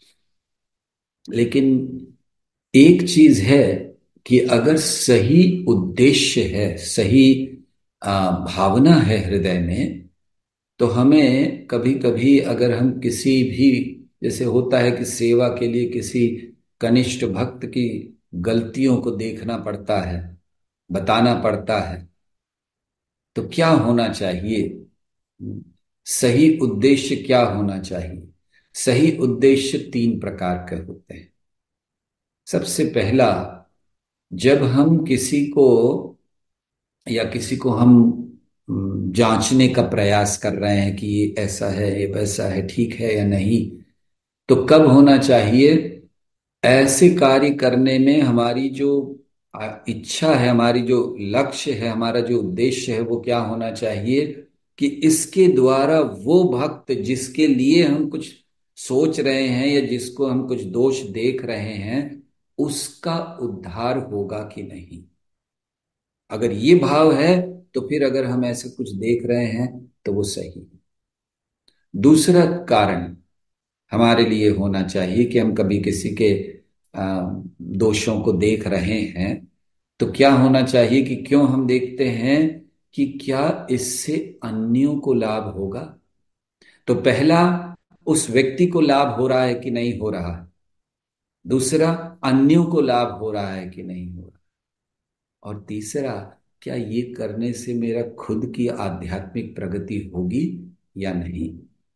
Speaker 1: लेकिन एक चीज है कि अगर सही उद्देश्य है, सही आ, भावना है हृदय में, तो हमें कभी कभी अगर हम किसी भी, जैसे होता है कि सेवा के लिए किसी कनिष्ठ भक्त की गलतियों को देखना पड़ता है, बताना पड़ता है, तो क्या होना चाहिए? सही उद्देश्य क्या होना चाहिए? सही उद्देश्य तीन प्रकार के होते हैं। सबसे पहला, जब हम किसी को या किसी को हम हम्म, जांचने का प्रयास कर रहे हैं कि ये ऐसा है, ये वैसा है, ठीक है या नहीं, तो कब होना चाहिए? ऐसे कार्य करने में हमारी जो आ, इच्छा है, हमारी जो लक्ष्य है, हमारा जो उद्देश्य है, वो क्या होना चाहिए कि इसके द्वारा वो भक्त जिसके लिए हम कुछ सोच रहे हैं या जिसको हम कुछ दोष देख रहे हैं, उसका उद्धार होगा कि नहीं। अगर ये भाव है तो फिर अगर हम ऐसे कुछ देख रहे हैं तो वो सही है। दूसरा कारण हमारे लिए होना चाहिए कि हम कभी किसी के आ, दोषों को देख रहे हैं, तो क्या होना चाहिए कि क्यों हम देखते हैं कि क्या इससे अन्यों को लाभ होगा। तो पहला, उस व्यक्ति को लाभ हो रहा है कि नहीं हो रहा है। दूसरा, अन्यों को लाभ हो रहा है कि नहीं हो रहा। और तीसरा, क्या ये करने से मेरा खुद की आध्यात्मिक प्रगति होगी या नहीं।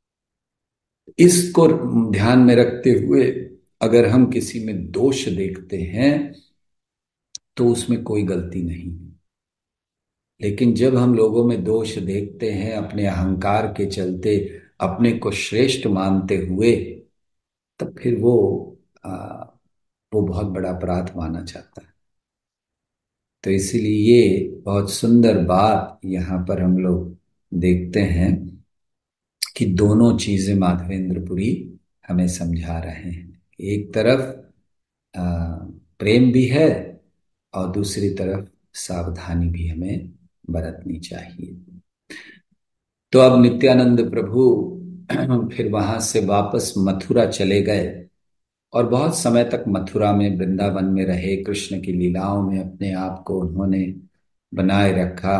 Speaker 1: इसको ध्यान में रखते हुए अगर हम किसी में दोष देखते हैं तो उसमें कोई गलती नहीं है। लेकिन जब हम लोगों में दोष देखते हैं अपने अहंकार के चलते, अपने को श्रेष्ठ मानते हुए, तब फिर वो आ, वो बहुत बड़ा अपराध माना जाता है। तो इसीलिए ये बहुत सुंदर बात यहाँ पर हम लोग देखते हैं कि दोनों चीजें माधवेंद्रपुरी हमें समझा रहे हैं। एक तरफ आ, प्रेम भी है और दूसरी तरफ सावधानी भी हमें बरतनी चाहिए। तो अब नित्यानंद प्रभु फिर वहां से वापस मथुरा चले गए और बहुत समय तक मथुरा में, वृंदावन में रहे। कृष्ण की लीलाओं में अपने आप को उन्होंने बनाए रखा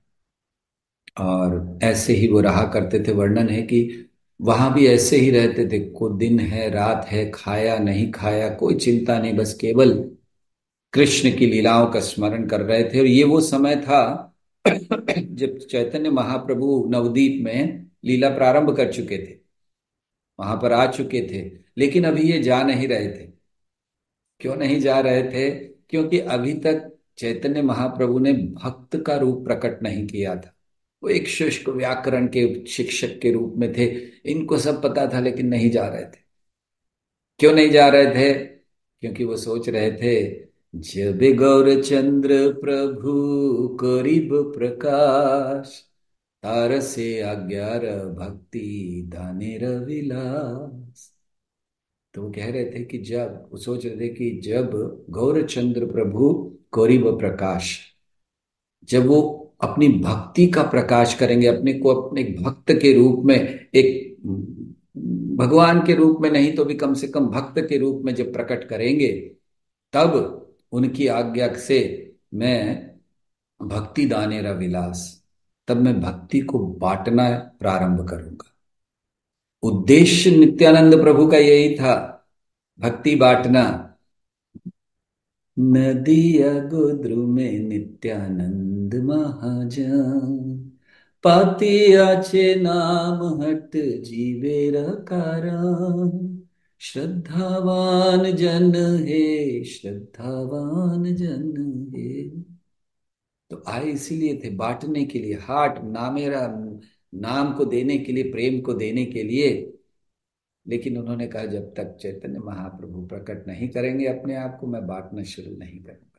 Speaker 1: और ऐसे ही वो रहा करते थे। वर्णन है कि वहां भी ऐसे ही रहते थे, को दिन है रात है, खाया नहीं खाया कोई चिंता नहीं, बस केवल कृष्ण की लीलाओं का स्मरण कर रहे थे। और ये वो समय था जब चैतन्य महाप्रभु नवद्वीप में लीला प्रारंभ कर चुके थे, वहां पर आ चुके थे। लेकिन अभी ये जा नहीं रहे थे। क्यों नहीं जा रहे थे? क्योंकि अभी तक चैतन्य महाप्रभु ने भक्त का रूप प्रकट नहीं किया था। वो एक शुष्क व्याकरण के शिक्षक के रूप में थे। इनको सब पता था लेकिन नहीं जा रहे थे। क्यों नहीं जा रहे थे? क्योंकि वो सोच रहे थे, जब गौर चंद्र प्रभु करीब प्रकाश, तार से आज्ञार भक्ति दानेर विलास। तो वो कह रहे थे कि जब वो सोच रहे थे कि जब गौरचंद्र प्रभु करीब प्रकाश, जब वो अपनी भक्ति का प्रकाश करेंगे, अपने को अपने भक्त के रूप में, एक भगवान के रूप में नहीं तो भी कम से कम भक्त के रूप में जब प्रकट करेंगे, तब उनकी आज्ञा से मैं भक्ति दानेरा विलास, तब मैं भक्ति को बांटना प्रारंभ करूंगा। उद्देश्य नित्यानंद प्रभु का यही था, भक्ति बांटना। नदिया गोद्रु में नित्यानंद महाजन, पाती आचे नाम हट जीवेर कारण, श्रद्धावान जन है, श्रद्धावान जन है। तो आए इसीलिए थे, बांटने के लिए, हाट नामेरा, नाम को देने के लिए, प्रेम को देने के लिए। लेकिन उन्होंने कहा जब तक चैतन्य महाप्रभु प्रकट नहीं करेंगे अपने आप को, मैं बांटना शुरू नहीं करूंगा।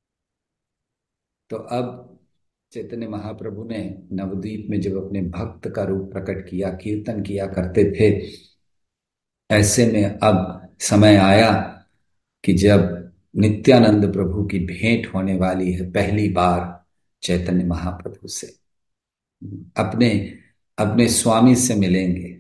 Speaker 1: तो अब चैतन्य महाप्रभु ने नवद्वीप में जब अपने भक्त का रूप प्रकट किया, कीर्तन किया करते थे, ऐसे में अब समय आया कि जब नित्यानंद प्रभु की भेंट होने वाली है पहली बार चैतन्य महाप्रभु से, अपने अपने स्वामी से मिलेंगे।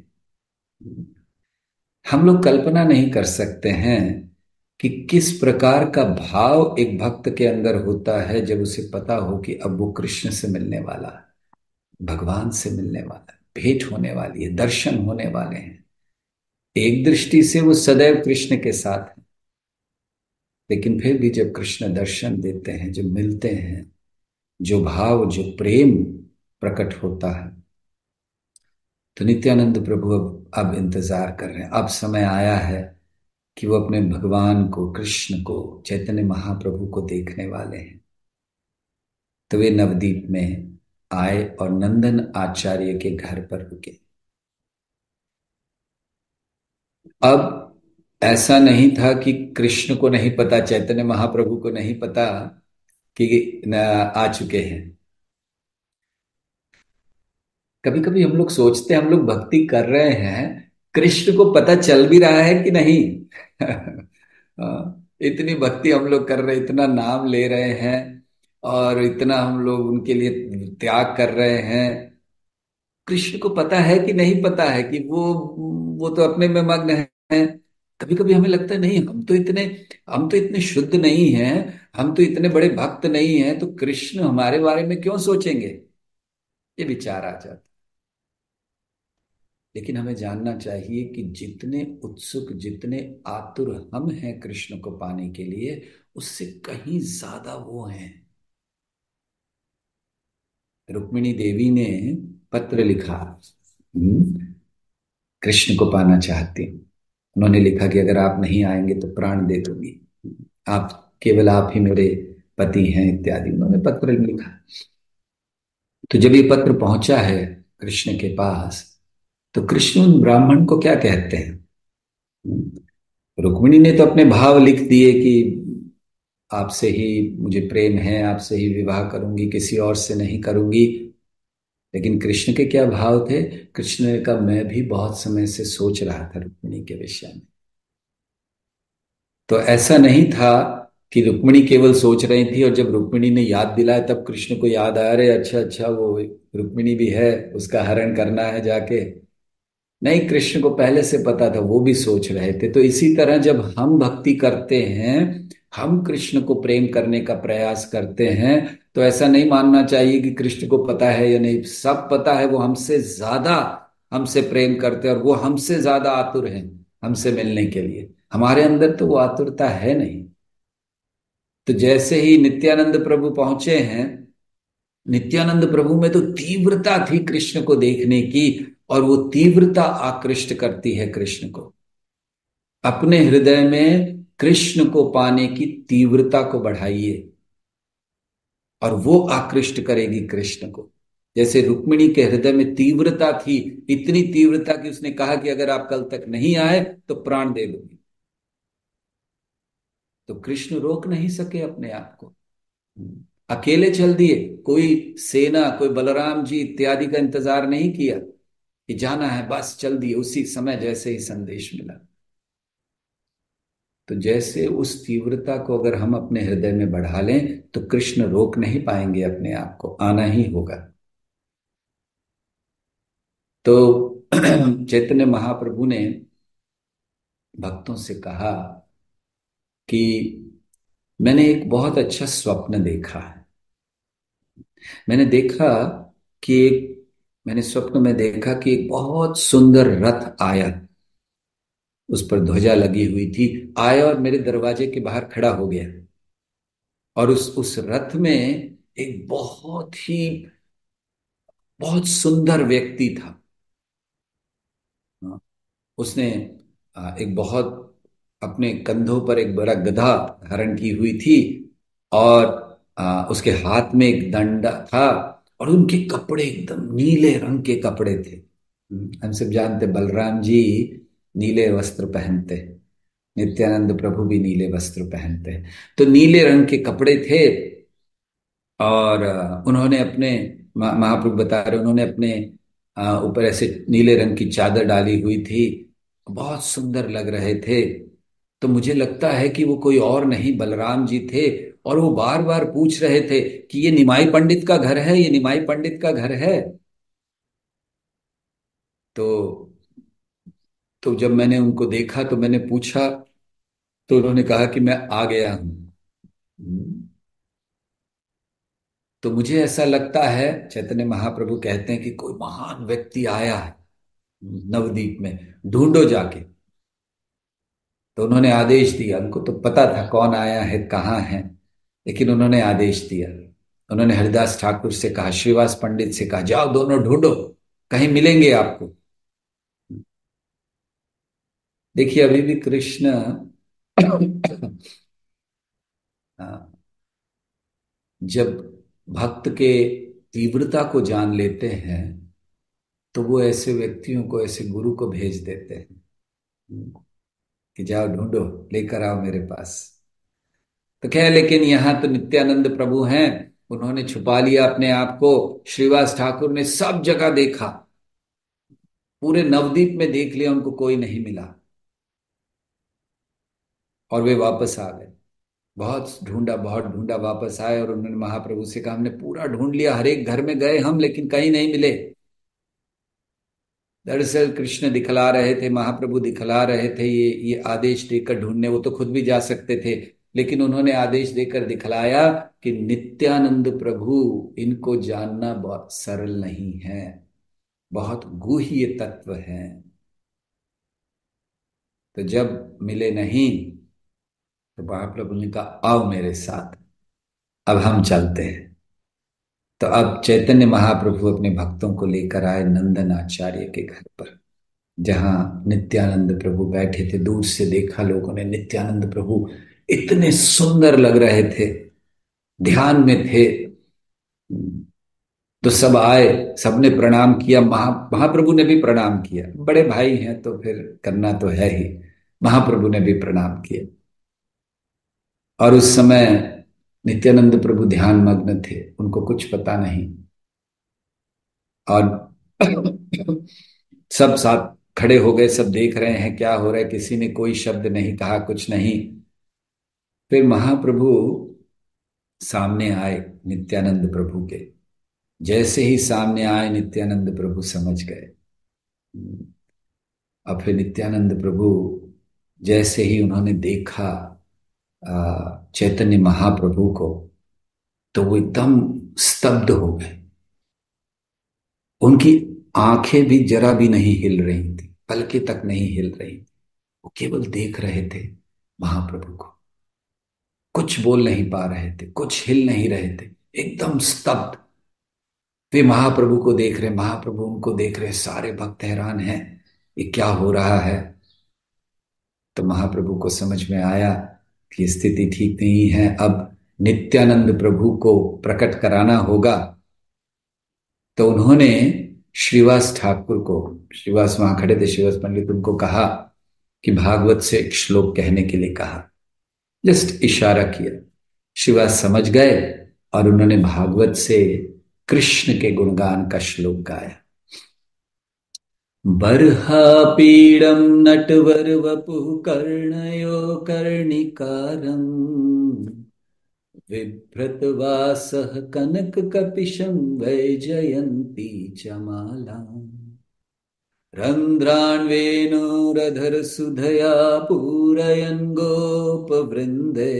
Speaker 1: हम लोग कल्पना नहीं कर सकते हैं कि किस प्रकार का भाव एक भक्त के अंदर होता है जब उसे पता हो कि अब वो कृष्ण से मिलने वाला है, भगवान से मिलने वाला है, भेंट होने वाली है, दर्शन होने वाले हैं। एक दृष्टि से वो सदैव कृष्ण के साथ है, लेकिन फिर भी जब कृष्ण दर्शन देते हैं, जब मिलते हैं, जो भाव, जो प्रेम प्रकट होता है, तो नित्यानंद प्रभु अब अब इंतजार कर रहे हैं। अब समय आया है कि वो अपने भगवान को, कृष्ण को, चैतन्य महाप्रभु को देखने वाले हैं। तो वे नवद्वीप में आए और नंदन आचार्य के घर पर रुके। अब ऐसा नहीं था कि कृष्ण को नहीं पता, चैतन्य महाप्रभु को नहीं पता कि न आ चुके हैं। कभी कभी हम लोग सोचते हैं हम लोग भक्ति कर रहे हैं, कृष्ण को पता चल भी रहा है कि नहीं। हाँ, इतनी भक्ति हम लोग कर रहे, इतना नाम ले रहे हैं और इतना हम लोग उनके लिए त्याग कर रहे हैं। कृष्ण को पता है कि नहीं पता है कि वो वो तो अपने में मग्न है। कभी कभी हमें लगता है नहीं, हम तो इतने हम तो इतने शुद्ध नहीं हैं, हम तो इतने बड़े भक्त नहीं हैं, तो कृष्ण हमारे बारे में क्यों सोचेंगे। ये विचार आ जाता। लेकिन हमें जानना चाहिए कि जितने उत्सुक, जितने आतुर हम हैं कृष्ण को पाने के लिए, उससे कहीं ज्यादा वो हैं। रुक्मिणी देवी ने पत्र लिखा, हम्म, कृष्ण को पाना चाहती हूँ। उन्होंने लिखा कि अगर आप नहीं आएंगे तो प्राण दे दूंगी, आप, केवल आप ही मेरे पति हैं इत्यादि उन्होंने पत्र लिखा। तो जब ये पत्र पहुंचा है कृष्ण के पास, तो कृष्ण उन ब्राह्मण को क्या कहते हैं? रुक्मिणी ने तो अपने भाव लिख दिए कि आपसे ही मुझे प्रेम है, आपसे ही विवाह करूंगी, किसी और से नहीं करूंगी। लेकिन कृष्ण के क्या भाव थे? कृष्ण ने कहा, मैं भी बहुत समय से सोच रहा था रुक्मिणी के विषय में। तो ऐसा नहीं था कि रुक्मिणी केवल सोच रही थी और जब रुक्मिणी ने याद दिलाया तब कृष्ण को याद आया, अरे अच्छा अच्छा वो रुक्मिणी भी है, उसका हरण करना है जाके। नहीं, कृष्ण को पहले से पता था, वो भी सोच रहे थे। तो इसी तरह जब हम भक्ति करते हैं, हम कृष्ण को प्रेम करने का प्रयास करते हैं, तो ऐसा नहीं मानना चाहिए कि कृष्ण को पता है या नहीं, सब पता है। वो हमसे ज्यादा हमसे प्रेम करते हैं और वो हमसे ज्यादा आतुर हैं हमसे मिलने के लिए। हमारे अंदर तो वो आतुरता है नहीं। तो जैसे ही नित्यानंद प्रभु पहुंचे हैं, नित्यानंद प्रभु में तो तीव्रता थी कृष्ण को देखने की, और वो तीव्रता आकृष्ट करती है कृष्ण को। अपने हृदय में कृष्ण को पाने की तीव्रता को बढ़ाइए और वो आकृष्ट करेगी कृष्ण को। जैसे रुक्मिणी के हृदय में तीव्रता थी, इतनी तीव्रता कि उसने कहा कि अगर आप कल तक नहीं आए तो प्राण दे दूंगी। तो कृष्ण रोक नहीं सके अपने आप को, अकेले चल दिए। कोई सेना, कोई बलराम जी इत्यादि का इंतजार नहीं किया कि जाना है, बस चल दिए उसी समय जैसे ही संदेश मिला। तो जैसे उस तीव्रता को अगर हम अपने हृदय में बढ़ा लें तो कृष्ण रोक नहीं पाएंगे अपने आप को, आना ही होगा। तो चैतन्य महाप्रभु ने भक्तों से कहा कि मैंने एक बहुत अच्छा स्वप्न देखा है। मैंने देखा कि एक मैंने स्वप्न में देखा कि एक बहुत सुंदर रथ आया, उस पर ध्वजा लगी हुई थी, आया और मेरे दरवाजे के बाहर खड़ा हो गया। और उस उस रथ में एक बहुत ही बहुत सुंदर व्यक्ति था। हाँ, उसने आ, एक बहुत अपने कंधों पर एक बड़ा गधा धारण की हुई थी, और आ, उसके हाथ में एक डंडा था, और उनके कपड़े एकदम नीले रंग के कपड़े थे। हम्म, हम सब जानते बलराम जी नीले वस्त्र पहनते, नित्यानंद प्रभु भी नीले वस्त्र पहनते हैं। तो नीले रंग के कपड़े थे, और अ, उन्होंने अपने, महा- महाप्रभु बता रहे, उन्होंने अपने अ, ऊपर ऐसे नीले रंग की चादर डाली हुई थी, बहुत सुंदर लग रहे थे। तो मुझे लगता है कि वो कोई और नहीं बलराम जी थे। और वो बार बार पूछ रहे थे कि ये निमाई पंडित का घर है, ये निमाई पंडित का घर है। तो तो जब मैंने उनको देखा तो मैंने पूछा, तो उन्होंने कहा कि मैं आ गया हूं। हम्म। तो मुझे ऐसा लगता है, चैतन्य महाप्रभु कहते हैं कि कोई महान व्यक्ति आया है नवदीप में, ढूंढो जाके। तो उन्होंने आदेश दिया, उनको तो पता था कौन आया है कहाँ है, लेकिन उन्होंने आदेश दिया। उन्होंने हरिदास ठाकुर से कहा, श्रीवास पंडित से कहा, जाओ दोनों ढूंढो, कहीं मिलेंगे आपको। देखिए अभी भी कृष्ण हाँ, जब भक्त के तीव्रता को जान लेते हैं तो वो ऐसे व्यक्तियों को, ऐसे गुरु को भेज देते हैं कि जाओ ढूंढो, लेकर आओ मेरे पास। तो क्या, लेकिन यहां तो नित्यानंद प्रभु हैं, उन्होंने छुपा लिया अपने आप को। श्रीवास ठाकुर ने सब जगह देखा, पूरे नवद्वीप में देख लिया, उनको कोई नहीं मिला, और वे वापस आ गए। बहुत ढूंढा, बहुत ढूंढा, वापस आए और उन्होंने महाप्रभु से कहा, हमने पूरा ढूंढ लिया, हर एक घर में गए हम, लेकिन कहीं नहीं मिले। दरअसल कृष्ण दिखला रहे थे, महाप्रभु दिखला रहे थे, ये ये आदेश देकर ढूंढने, वो तो खुद भी जा सकते थे, लेकिन उन्होंने आदेश देकर दिखलाया कि नित्यानंद प्रभु, इनको जानना बहुत सरल नहीं है, बहुत गूह्य तत्व है। तो जब मिले नहीं तो महाप्रभु ने कहा आओ मेरे साथ, अब हम चलते हैं। तो अब चैतन्य महाप्रभु अपने भक्तों को लेकर आए नंदन आचार्य के घर पर, जहां नित्यानंद प्रभु बैठे थे। दूर से देखा लोगों ने, नित्यानंद प्रभु इतने सुंदर लग रहे थे, ध्यान में थे। तो सब आए, सबने प्रणाम किया, महा महाप्रभु ने भी प्रणाम किया, बड़े भाई हैं तो फिर करना तो है ही। महाप्रभु ने भी प्रणाम किया। और उस समय नित्यानंद प्रभु ध्यान मग्न थे, उनको कुछ पता नहीं। और सब साथ खड़े हो गए, सब देख रहे हैं क्या हो रहा है, किसी ने कोई शब्द नहीं कहा, कुछ नहीं। फिर महाप्रभु सामने आए नित्यानंद प्रभु के। जैसे ही सामने आए नित्यानंद प्रभु समझ गए। अब फिर नित्यानंद प्रभु जैसे ही उन्होंने देखा आ, चैतन्य महाप्रभु को, तो वो एकदम स्तब्ध हो गए। उनकी आंखें भी जरा भी नहीं हिल रही थी, पलकें तक नहीं हिल रही थी। वो केवल देख रहे थे महाप्रभु को, कुछ बोल नहीं पा रहे थे, कुछ हिल नहीं रहे थे, एकदम स्तब्ध। वे महाप्रभु को देख रहे, महाप्रभु उनको देख रहे, सारे भक्त हैरान हैं, ये क्या हो रहा है। तो महाप्रभु को समझ में आया कि स्थिति ठीक नहीं है, अब नित्यानंद प्रभु को प्रकट कराना होगा। तो उन्होंने श्रीवास ठाकुर को, श्रीवास वहां खड़े थे, श्रीवास पंडित, उनको कहा कि भागवत से एक श्लोक कहने के लिए कहा, जस्ट इशारा किया। श्रीवास समझ गए और उन्होंने भागवत से कृष्ण के गुणगान का श्लोक गाया। बर्हापीडं नटवर वपुः कर्णयो कर्णिकारम् बिभ्रतवासः कनककपिशं वैजयन्ती च मालाम् रन्ध्रान् वेणोरधरसुधया पूरयन् गोपवृन्दे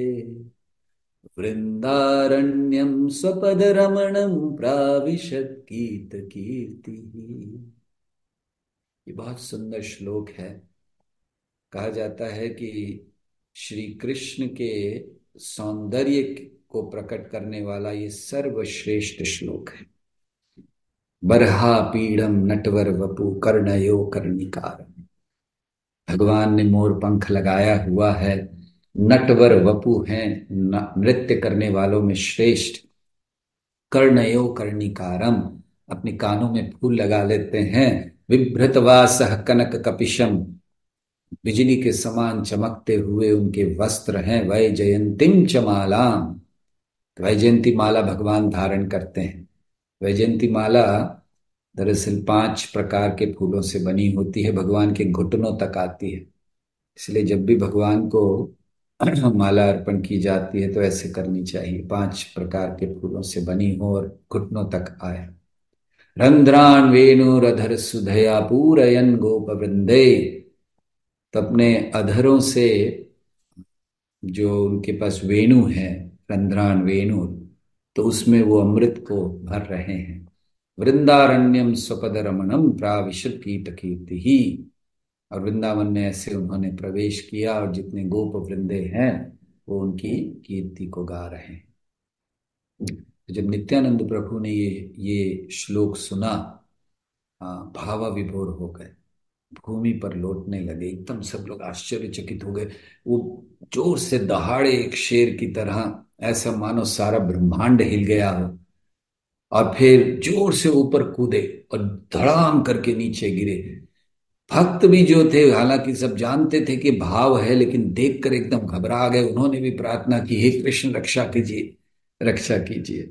Speaker 1: वृन्दारण्यं स्वपदरमणं प्राविशत् गीतकीर्तिः। ये बहुत सुंदर श्लोक है। कहा जाता है कि श्री कृष्ण के सौंदर्य को प्रकट करने वाला ये सर्वश्रेष्ठ श्लोक है। बरहा पीड़म नटवर वपु कर्णयो कर्णिकार। भगवान ने मोर पंख लगाया हुआ है, नटवर वपु हैं, नृत्य करने वालों में श्रेष्ठ। कर्णयो कर्णिकारम, अपने कानों में फूल लगा लेते हैं। विभ्रतवासः कनक कपिशम, बिजली के समान चमकते हुए उनके वस्त्र हैं। वैजयंतीम च मालाम, वैजयंती माला भगवान धारण करते हैं। वैजयंती माला दरअसल पांच प्रकार के फूलों से बनी होती है, भगवान के घुटनों तक आती है। इसलिए जब भी भगवान को माला अर्पण की जाती है तो ऐसे करनी चाहिए, पांच प्रकार के फूलों से बनी हो और घुटनों तक आए। रंध्रान वेणुरधर सुधया पूरयन गोप वृंदे, तो अपने अधरों से, जो उनके पास वेणु है, रंध्रान वेणु, तो उसमें वो अमृत को भर रहे हैं। वृंदारण्यम स्वपद रमणम प्राविशत कीट कीर्ति ही, और वृंदावन में ऐसे उन्होंने प्रवेश किया और जितने गोप वृंदे हैं वो उनकी कीर्ति को गा रहे हैं। तो जब नित्यानंद प्रभु ने ये ये श्लोक सुना, भावा विभोर हो गए, भूमि पर लौटने लगे, एकदम सब लोग आश्चर्यचकित हो गए। वो जोर से दहाड़े एक शेर की तरह, ऐसा मानो सारा ब्रह्मांड हिल गया हो, और फिर जोर से ऊपर कूदे और धड़ाम करके नीचे गिरे। भक्त भी जो थे, हालांकि सब जानते थे कि भाव है, लेकिन देखकर एकदम घबरा गए। उन्होंने भी प्रार्थना की, हे कृष्ण रक्षा कीजिए, रक्षा कीजिए।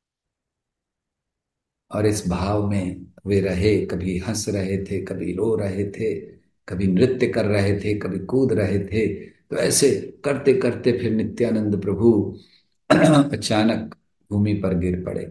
Speaker 1: और इस भाव में वे रहे, कभी हंस रहे थे, कभी रो रहे थे, कभी नृत्य कर रहे थे, कभी कूद रहे थे। तो ऐसे करते करते फिर नित्यानंद प्रभु अचानक भूमि पर गिर पड़े,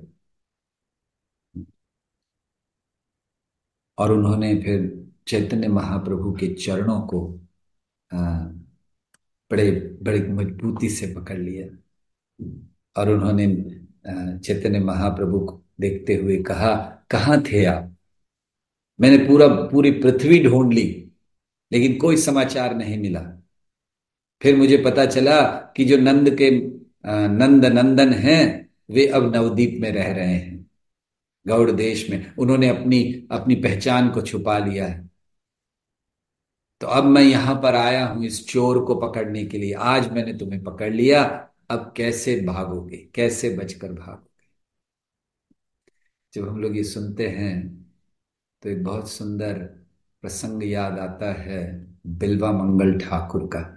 Speaker 1: और उन्होंने फिर चैतन्य महाप्रभु के चरणों को बड़े बड़ी मजबूती से पकड़ लिया। और उन्होंने अ, चैतन्य महाप्रभु को देखते हुए कहा, कहाँ थे आप? मैंने पूरा पूरी पृथ्वी ढूंढ ली, लेकिन कोई समाचार नहीं मिला। फिर मुझे पता चला कि जो नंद के अ, नंद नंदन हैं, वे अब नवद्वीप में रह रहे हैं, गौड़ देश में। उन्होंने अपनी अपनी पहचान को छुपा लिया है। तो अब मैं यहां पर आया हूं इस चोर को पकड़ने के लिए। आज मैंने तुम्हें पकड़ लिया, अब कैसे भागोगे, कैसे बचकर भागोगे? जब हम लोग ये सुनते हैं तो एक बहुत सुंदर प्रसंग याद आता है, बिल्वा मंगल ठाकुर का।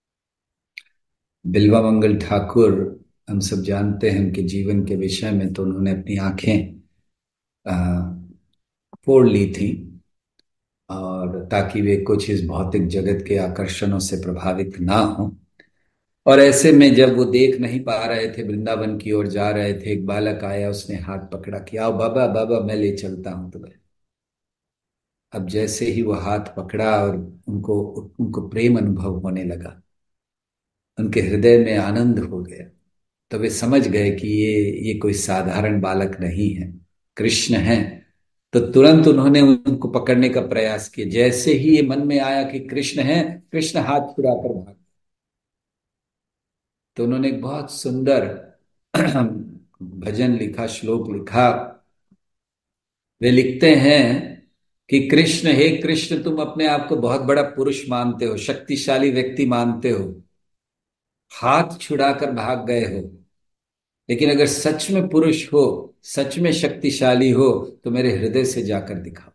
Speaker 1: बिल्वा मंगल ठाकुर, हम सब जानते हैं उनके जीवन के विषय में। तो उन्होंने अपनी आंखें अ, फोड़ ली थी, और ताकि वे कुछ इस भौतिक जगत के आकर्षणों से प्रभावित ना हो। और ऐसे में जब वो देख नहीं पा रहे थे, वृंदावन की ओर जा रहे थे, एक बालक आया, उसने हाथ पकड़ा कि आओ बाबा, बाबा मैं ले चलता हूं तुम्हें। अब जैसे ही वो हाथ पकड़ा और उनको उनको प्रेम अनुभव होने लगा, उनके हृदय में आनंद हो गया। तो वे समझ गए कि ये ये कोई साधारण बालक नहीं है, कृष्ण है। तो तुरंत उन्होंने उनको पकड़ने का प्रयास किया। जैसे ही ये मन में आया कि कृष्ण है, कृष्ण हाथ छुड़ाकर भाग। तो उन्होंने एक बहुत सुंदर भजन लिखा, श्लोक लिखा। वे लिखते हैं कि कृष्ण, हे कृष्ण, तुम अपने आप को बहुत बड़ा पुरुष मानते हो, शक्तिशाली व्यक्ति मानते हो, हाथ छुड़ाकर भाग गए हो। लेकिन अगर सच में पुरुष हो, सच में शक्तिशाली हो, तो मेरे हृदय से जाकर दिखाओ।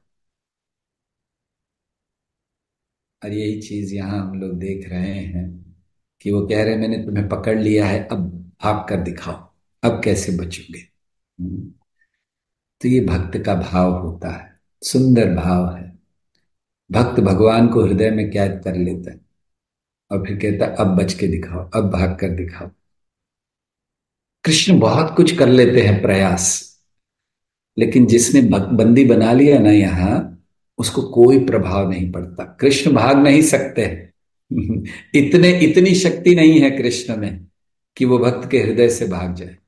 Speaker 1: और यही चीज यहां हम लोग देख रहे हैं कि वो कह रहे हैं, मैंने तुम्हें पकड़ लिया है, अब भाग कर दिखाओ, अब कैसे बचोगे? हम्म। तो ये भक्त का भाव होता है, सुंदर भाव है। भक्त भगवान को हृदय में कैद कर लेता है और फिर कहता है, अब बच के दिखाओ, अब भाग कर दिखाओ। कृष्ण बहुत कुछ कर लेते हैं प्रयास, लेकिन जिसने भक- बंदी बना लिया ना यहाँ, उसको कोई प्रभाव नहीं पड़ता। कृष्ण भाग नहीं सकते। इतने इतनी शक्ति नहीं है कृष्ण में कि वो भक्त के हृदय से भाग जाए।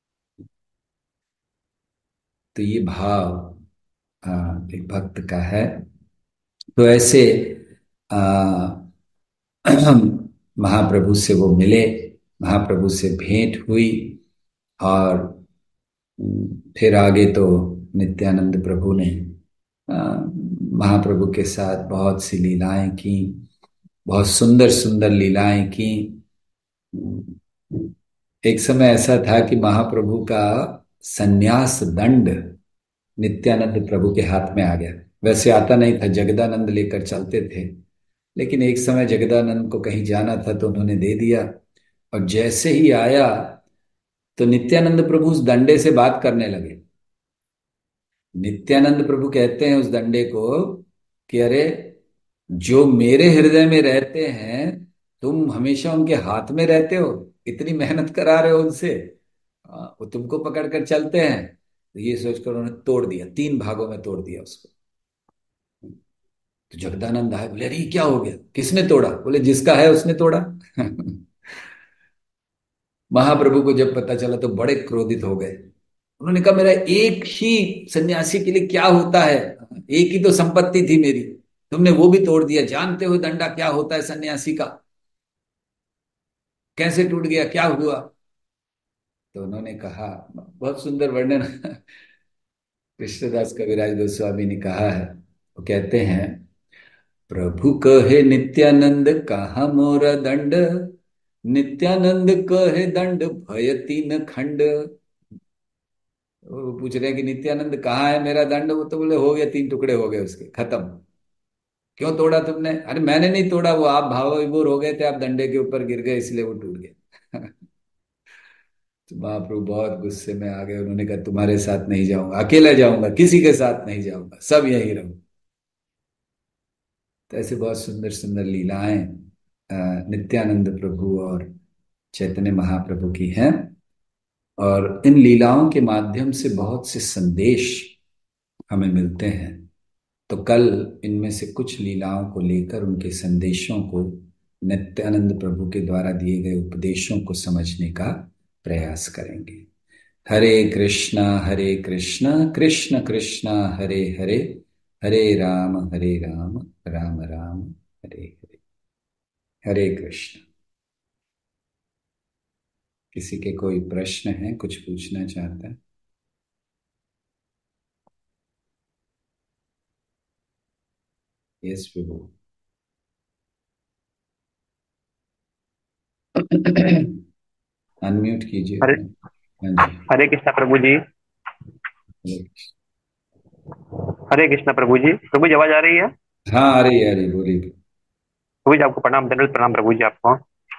Speaker 1: तो ये भाव आ, एक भक्त का है। तो ऐसे आ, महाप्रभु से वो मिले, महाप्रभु से भेंट हुई। और फिर आगे तो नित्यानंद प्रभु ने आ, महाप्रभु के साथ बहुत सी लीलाएं की, बहुत सुंदर सुंदर लीलाएं की। एक समय ऐसा था कि महाप्रभु का सन्यास दंड नित्यानंद प्रभु के हाथ में आ गया। वैसे आता नहीं था, जगदानंद लेकर चलते थे, लेकिन एक समय जगदानंद को कहीं जाना था तो उन्होंने दे दिया। और जैसे ही आया, तो नित्यानंद प्रभु उस डंडे से बात करने लगे। नित्यानंद प्रभु कहते हैं उस डंडे को कि अरे, जो मेरे हृदय में रहते हैं, तुम हमेशा उनके हाथ में रहते हो, इतनी मेहनत करा रहे हो उनसे, हाँ, वो तुमको पकड़ कर चलते हैं। तो ये सोचकर उन्होंने तोड़ दिया, तीन भागों में तोड़ दिया उसको। तो जगदानंद आए, बोले अरे ये क्या हो गया, किसने तोड़ा? बोले जिसका है उसने तोड़ा। महाप्रभु को जब पता चला तो बड़े क्रोधित हो गए। उन्होंने कहा, मेरा एक ही सन्यासी के लिए क्या होता है, एक ही तो संपत्ति थी मेरी, तुमने वो भी तोड़ दिया। जानते हो दंडा क्या होता है सन्यासी का? कैसे टूट गया, क्या हुआ? तो उन्होंने कहा, बहुत सुंदर वर्णन कृष्णदास कविराज गोस्वामी ने कहा है। वो कहते हैं, प्रभु कहे नित्यानंद कहा मोरा दंड, नित्यानंद कहे दंड भय तीन खंड। वो पूछ रहे हैं कि नित्यानंद कहाँ है मेरा दंड? वो तो बोले हो गया, तीन टुकड़े हो गए उसके, खत्म। क्यों तोड़ा तुमने? अरे मैंने नहीं तोड़ा, वो आप भाव विभोर हो गए थे, आप डंडे के ऊपर गिर गए, इसलिए वो टूट गया। तो महाप्रभु बहुत गुस्से में आ गए। उन्होंने कहा, तुम्हारे साथ नहीं जाऊंगा, अकेला जाऊंगा, किसी के साथ नहीं जाऊंगा, सब यहीं रहो। तो ऐसे बहुत सुंदर सुंदर लीलाएं अ, नित्यानंद प्रभु और चैतन्य महाप्रभु की हैं। और इन लीलाओं के माध्यम से बहुत से संदेश हमें मिलते हैं। तो कल इनमें से कुछ लीलाओं को लेकर, उनके संदेशों को नित्यानंद प्रभु के द्वारा दिए गए उपदेशों को समझने का प्रयास करेंगे। हरे कृष्णा हरे कृष्णा कृष्ण कृष्णा हरे हरे, हरे राम हरे राम राम राम हरे हरे। हरे कृष्ण। किसी के कोई प्रश्न है, कुछ पूछना चाहता है? यस प्रभु। अनम्यूट कीजिए
Speaker 2: हरे
Speaker 1: अपना। हाँ जी।
Speaker 2: हरे कृष्णा प्रभु जी।
Speaker 1: हरे कृष्ण।
Speaker 2: हरे कृष्णा प्रभु जी। प्रभु जी आवाज आ रही है?
Speaker 1: हाँ आ रही है, आ रही है, बोलिए।
Speaker 2: प्रभु जी आपको प्रणाम, दंडवत प्रणाम प्रभु जी आपको।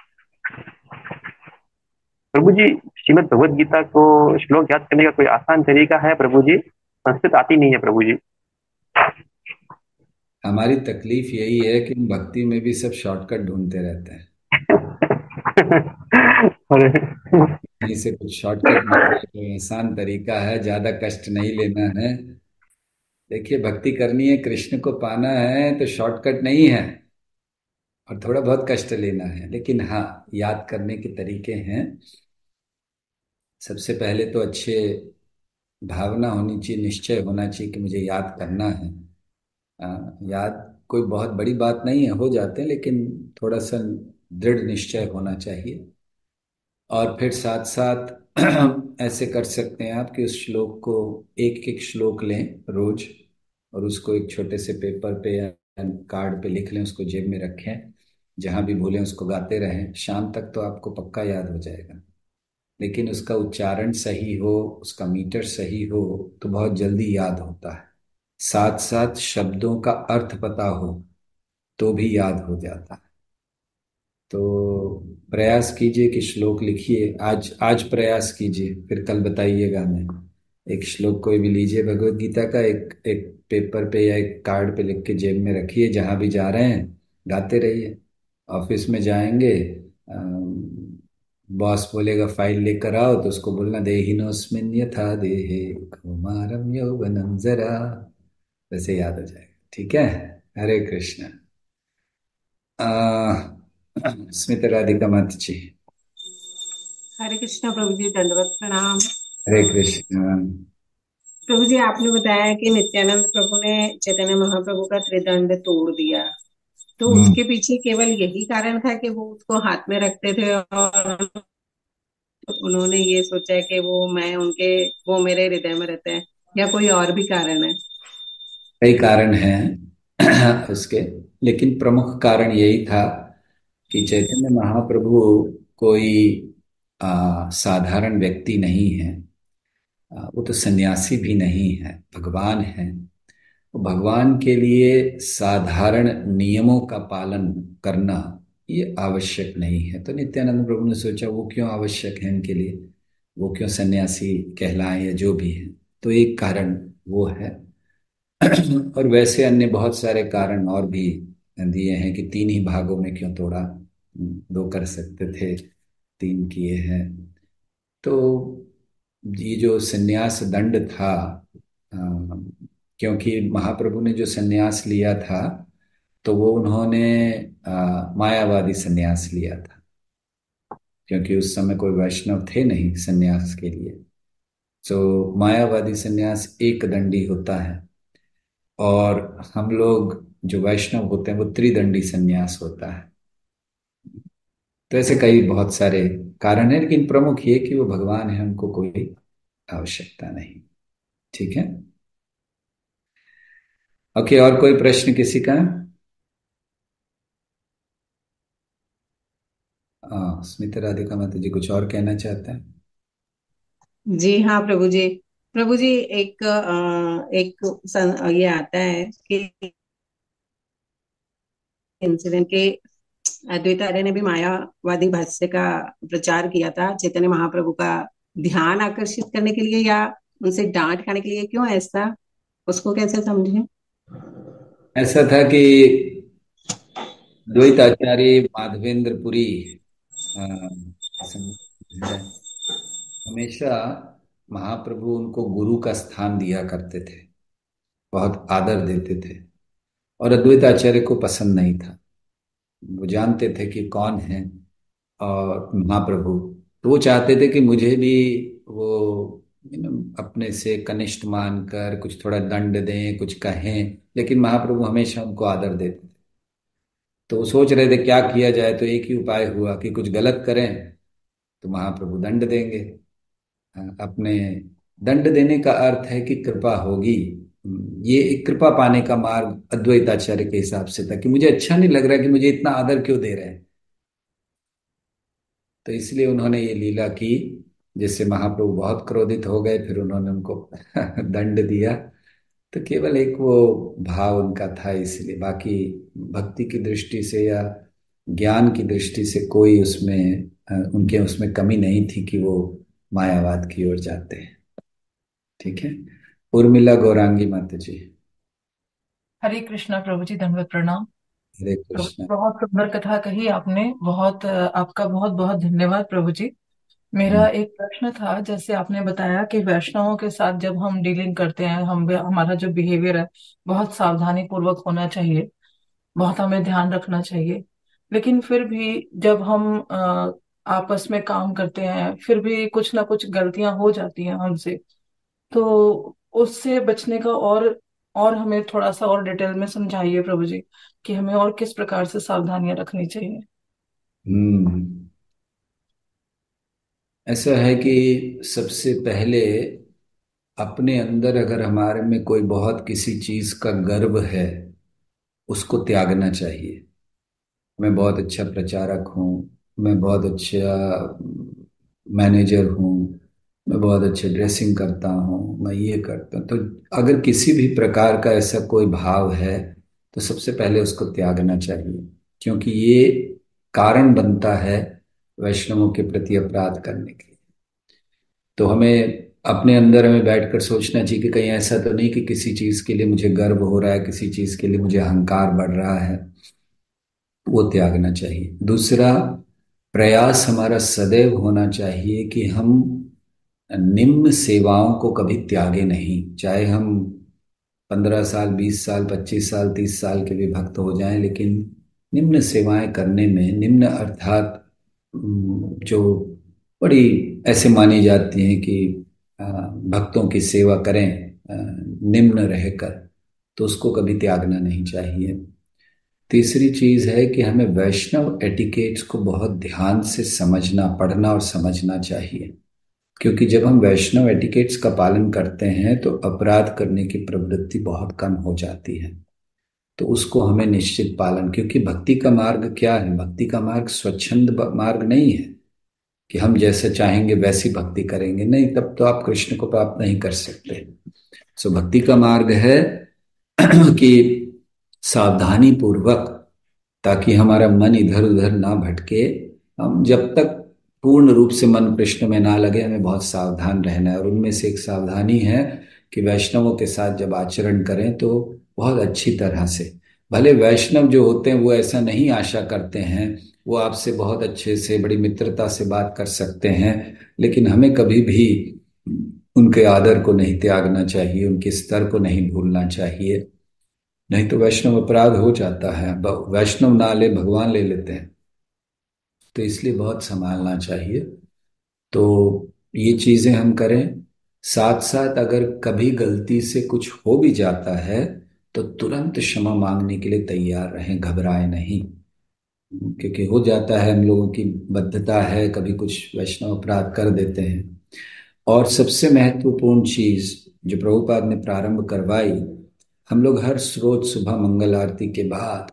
Speaker 2: प्रभु जी, श्रीमद् भगवद गीता को श्लोक याद करने का कोई आसान तरीका है प्रभु जी? संस्कृत आती नहीं है प्रभु जी।
Speaker 1: हमारी तकलीफ यही है कि हम भक्ति में भी सब शॉर्टकट ढूंढते रहते हैं।
Speaker 2: अरे
Speaker 1: कहीं से कुछ शॉर्टकट निकले, कोई आसान तरीका है, ज्यादा कष्ट नहीं लेना है। देखिए, भक्ति करनी है, कृष्ण को पाना है, तो शॉर्टकट नहीं है। और थोड़ा बहुत कष्ट लेना है, लेकिन हाँ, याद करने के तरीके हैं। सबसे पहले तो अच्छे भावना होनी चाहिए, निश्चय होना चाहिए कि मुझे याद करना है। आ, याद कोई बहुत बड़ी बात नहीं है, हो जाते हैं, लेकिन थोड़ा सा दृढ़ निश्चय होना चाहिए। और फिर साथ साथ ऐसे कर सकते हैं आप कि उस श्लोक को, एक एक श्लोक लें रोज, और उसको एक छोटे से पेपर पे या कार्ड पे लिख लें, उसको जेब में रखें, जहां भी भूलें उसको गाते रहें। शाम तक तो आपको पक्का याद हो जाएगा, लेकिन उसका उच्चारण सही हो, उसका मीटर सही हो, तो बहुत जल्दी याद होता है। साथ साथ शब्दों का अर्थ पता हो तो भी याद हो जाता है। तो प्रयास कीजिए कि श्लोक लिखिए। आज आज प्रयास कीजिए, फिर कल बताइएगा हमें। एक श्लोक कोई भी लीजिए भगवत गीता का, एक एक पेपर पे या एक कार्ड पे लिख के जेब में रखिए, जहां भी जा रहे हैं गाते रहिए। ऑफिस में जाएंगे, बॉस बोलेगा फाइल लेकर आओ, तो उसको बोलना देहिनोस्मिन यथा देहे कौमारम यौवनम जरा, वैसे याद हो जाएगा। ठीक है। हरे कृष्ण। आ, स्मिता राधिका माता जी।
Speaker 3: हरे कृष्णा प्रभु जी, दंडवत प्रणाम।
Speaker 1: हरे कृष्ण।
Speaker 3: प्रभु जी, आपने बताया कि नित्यानंद प्रभु ने चैतन्य महाप्रभु का त्रिदंड तोड़ दिया, तो
Speaker 1: हम्म।
Speaker 3: उसके पीछे केवल यही कारण था कि वो उसको हाथ में रखते थे और उन्होंने ये सोचा कि वो मैं उनके, वो मेरे हृदय में रहते हैं, या कोई और भी कारण है?
Speaker 1: कई कारण हैं उसके, लेकिन प्रमुख कारण यही था कि चैतन्य महाप्रभु कोई आ, साधारण व्यक्ति नहीं है। आ, वो तो सन्यासी भी नहीं है, भगवान है। तो भगवान के लिए साधारण नियमों का पालन करना ये आवश्यक नहीं है। तो नित्यानंद प्रभु ने सोचा वो क्यों आवश्यक है इनके लिए, वो क्यों सन्यासी कहलाएं या जो भी है। तो एक कारण वो है। और वैसे अन्य बहुत सारे कारण और भी दिए हैं कि तीन ही भागों में क्यों तोड़ा, दो कर सकते थे, तीन किए हैं। तो ये जो सन्यास दंड था, अ, क्योंकि महाप्रभु ने जो सन्यास लिया था, तो वो उन्होंने अ, मायावादी सन्यास लिया था, क्योंकि उस समय कोई वैष्णव थे नहीं सन्यास के लिए। तो मायावादी सन्यास एक दंडी होता है, और हम लोग जो वैष्णव होते हैं वो त्रिदंडी सन्यास होता है। तो ऐसे कई बहुत सारे कारण है, लेकिन प्रमुख ये कि वो भगवान है, हमको कोई आवश्यकता नहीं। ठीक है। ओके, और कोई प्रश्न किसी का? हाँ, स्मिता राधिका माता जी कुछ और कहना चाहते हैं?
Speaker 3: जी हाँ प्रभु जी। प्रभु जी, एक अ, एक सन, ये आता है कि इंसिडेंट के अद्वैताचार्य ने भी मायावादी भाष्य का प्रचार किया था चैतन्य महाप्रभु का ध्यान आकर्षित करने के लिए, या उनसे डांट खाने के लिए, क्यों ऐसा? उसको कैसे समझें?
Speaker 1: ऐसा था कि द्वैताचार्य माधवेंद्र पुरी अ, सम- है, हमेशा महाप्रभु उनको गुरु का स्थान दिया करते थे, बहुत आदर देते थे, और अद्वैताचार्य को पसंद नहीं था। वो जानते थे कि कौन है और महाप्रभु। तो वो चाहते थे कि मुझे भी वो you know, अपने से कनिष्ठ मानकर कुछ थोड़ा दंड दें, कुछ कहें, लेकिन महाप्रभु हमेशा उनको आदर देते थे। तो वो सोच रहे थे क्या किया जाए, तो एक ही उपाय हुआ कि कुछ गलत करें तो महाप्रभु दंड देंगे। हाँ, अपने दंड देने का अर्थ है कि कृपा होगी। ये एक कृपा पाने का मार्ग अद्वैताचार्य के हिसाब से था कि मुझे अच्छा नहीं लग रहा कि मुझे इतना आदर क्यों दे रहे हैं। तो इसलिए उन्होंने ये लीला की, जिससे महाप्रभु बहुत क्रोधित हो गए, फिर उन्होंने उनको दंड दिया। तो केवल एक वो भाव उनका था, इसलिए बाकी भक्ति की दृष्टि से या ज्ञान की दृष्टि से कोई उसमें अ, उनके उसमें कमी नहीं थी कि वो मायावाद की ओर जाते हैं। ठीक है। उर्मिला गौरांगी माता जी।
Speaker 4: हरे कृष्णा प्रभु जी, दंडवत प्रणाम।
Speaker 1: हरे
Speaker 4: प्रभु जी,
Speaker 1: कृष्ण।
Speaker 4: बहुत सुंदर कथा कही आपने। बहुत अ, आपका बहुत बहुत धन्यवाद प्रभु जी। मेरा
Speaker 1: हम्म।
Speaker 4: एक प्रश्न था, जैसे आपने बताया कि वैष्णवों के साथ जब हम डीलिंग करते हैं, हम हमारा जो बिहेवियर है बहुत सावधानी पूर्वक होना चाहिए, बहुत हमें ध्यान रखना चाहिए। लेकिन फिर भी जब हम अ, आपस में काम करते हैं, फिर भी कुछ ना कुछ गलतियां हो जाती हैं हमसे। तो उससे बचने का और और हमें थोड़ा सा और डिटेल में समझाइए प्रभु जी, कि हमें और किस प्रकार से सावधानियां रखनी चाहिए।
Speaker 1: हम्म। ऐसा है कि सबसे पहले अपने अंदर अगर हमारे में कोई बहुत किसी चीज का गर्व है, उसको त्यागना चाहिए। मैं बहुत अच्छा प्रचारक हूँ, मैं बहुत अच्छा मैनेजर हूँ, मैं बहुत अच्छे ड्रेसिंग करता हूँ, मैं ये करता हूँ। तो अगर किसी भी प्रकार का ऐसा कोई भाव है तो सबसे पहले उसको त्यागना चाहिए, क्योंकि ये कारण बनता है वैष्णवों के प्रति अपराध करने के लिए। तो हमें अपने अंदर हमें बैठकर सोचना चाहिए कि कहीं ऐसा तो नहीं कि किसी चीज के लिए मुझे गर्व हो रहा है, किसी चीज के लिए मुझे अहंकार बढ़ रहा है, वो त्यागना चाहिए। दूसरा, प्रयास हमारा सदैव होना चाहिए कि हम निम्न सेवाओं को कभी त्यागे नहीं। चाहे हम पंद्रह साल, बीस साल, पच्चीस साल, तीस साल के भी भक्त हो जाएं, लेकिन निम्न सेवाएं करने में, निम्न अर्थात अम, जो बड़ी ऐसे मानी जाती हैं कि अ, भक्तों की सेवा करें अ, निम्न रहकर, तो उसको कभी त्यागना नहीं चाहिए। तीसरी चीज है कि हमें वैष्णव एटिकेट्स को बहुत ध्यान से समझना, पढ़ना और समझना चाहिए, क्योंकि जब हम वैष्णव एटिकेट्स का पालन करते हैं तो अपराध करने की प्रवृत्ति बहुत कम हो जाती है। तो उसको हमें निश्चित पालन, क्योंकि भक्ति का मार्ग क्या है? भक्ति का मार्ग स्वच्छंद ब- मार्ग नहीं है कि हम जैसे चाहेंगे वैसी भक्ति करेंगे, नहीं, तब तो आप कृष्ण को प्राप्त नहीं कर सकते। सो भक्ति का मार्ग है कि सावधानी पूर्वक, ताकि हमारा मन इधर उधर ना भटके, हम जब तक पूर्ण रूप से मन कृष्ण में ना लगे, हमें बहुत सावधान रहना है। और उनमें से एक सावधानी है कि वैष्णवों के साथ जब आचरण करें तो बहुत अच्छी तरह से। भले वैष्णव जो होते हैं वो ऐसा नहीं आशा करते हैं, वो आपसे बहुत अच्छे से बड़ी मित्रता से बात कर सकते हैं, लेकिन हमें कभी भी उनके आदर को नहीं त्यागना चाहिए, उनके स्तर को नहीं भूलना चाहिए। नहीं तो वैष्णव अपराध हो जाता है, ब- वैष्णव ना ले भगवान ले लेते हैं। तो इसलिए बहुत संभालना चाहिए। तो ये चीजें हम करें। साथ साथ अगर कभी गलती से कुछ हो भी जाता है तो तुरंत क्षमा मांगने के लिए तैयार रहें, घबराए नहीं। क्योंकि हो जाता है, हम लोगों की बद्धता है, कभी कुछ वैष्णव अपराध कर देते हैं। और सबसे महत्वपूर्ण चीज जो प्रभुपाद ने प्रारंभ करवाई, हम लोग हर रोज सुबह मंगल आरती के बाद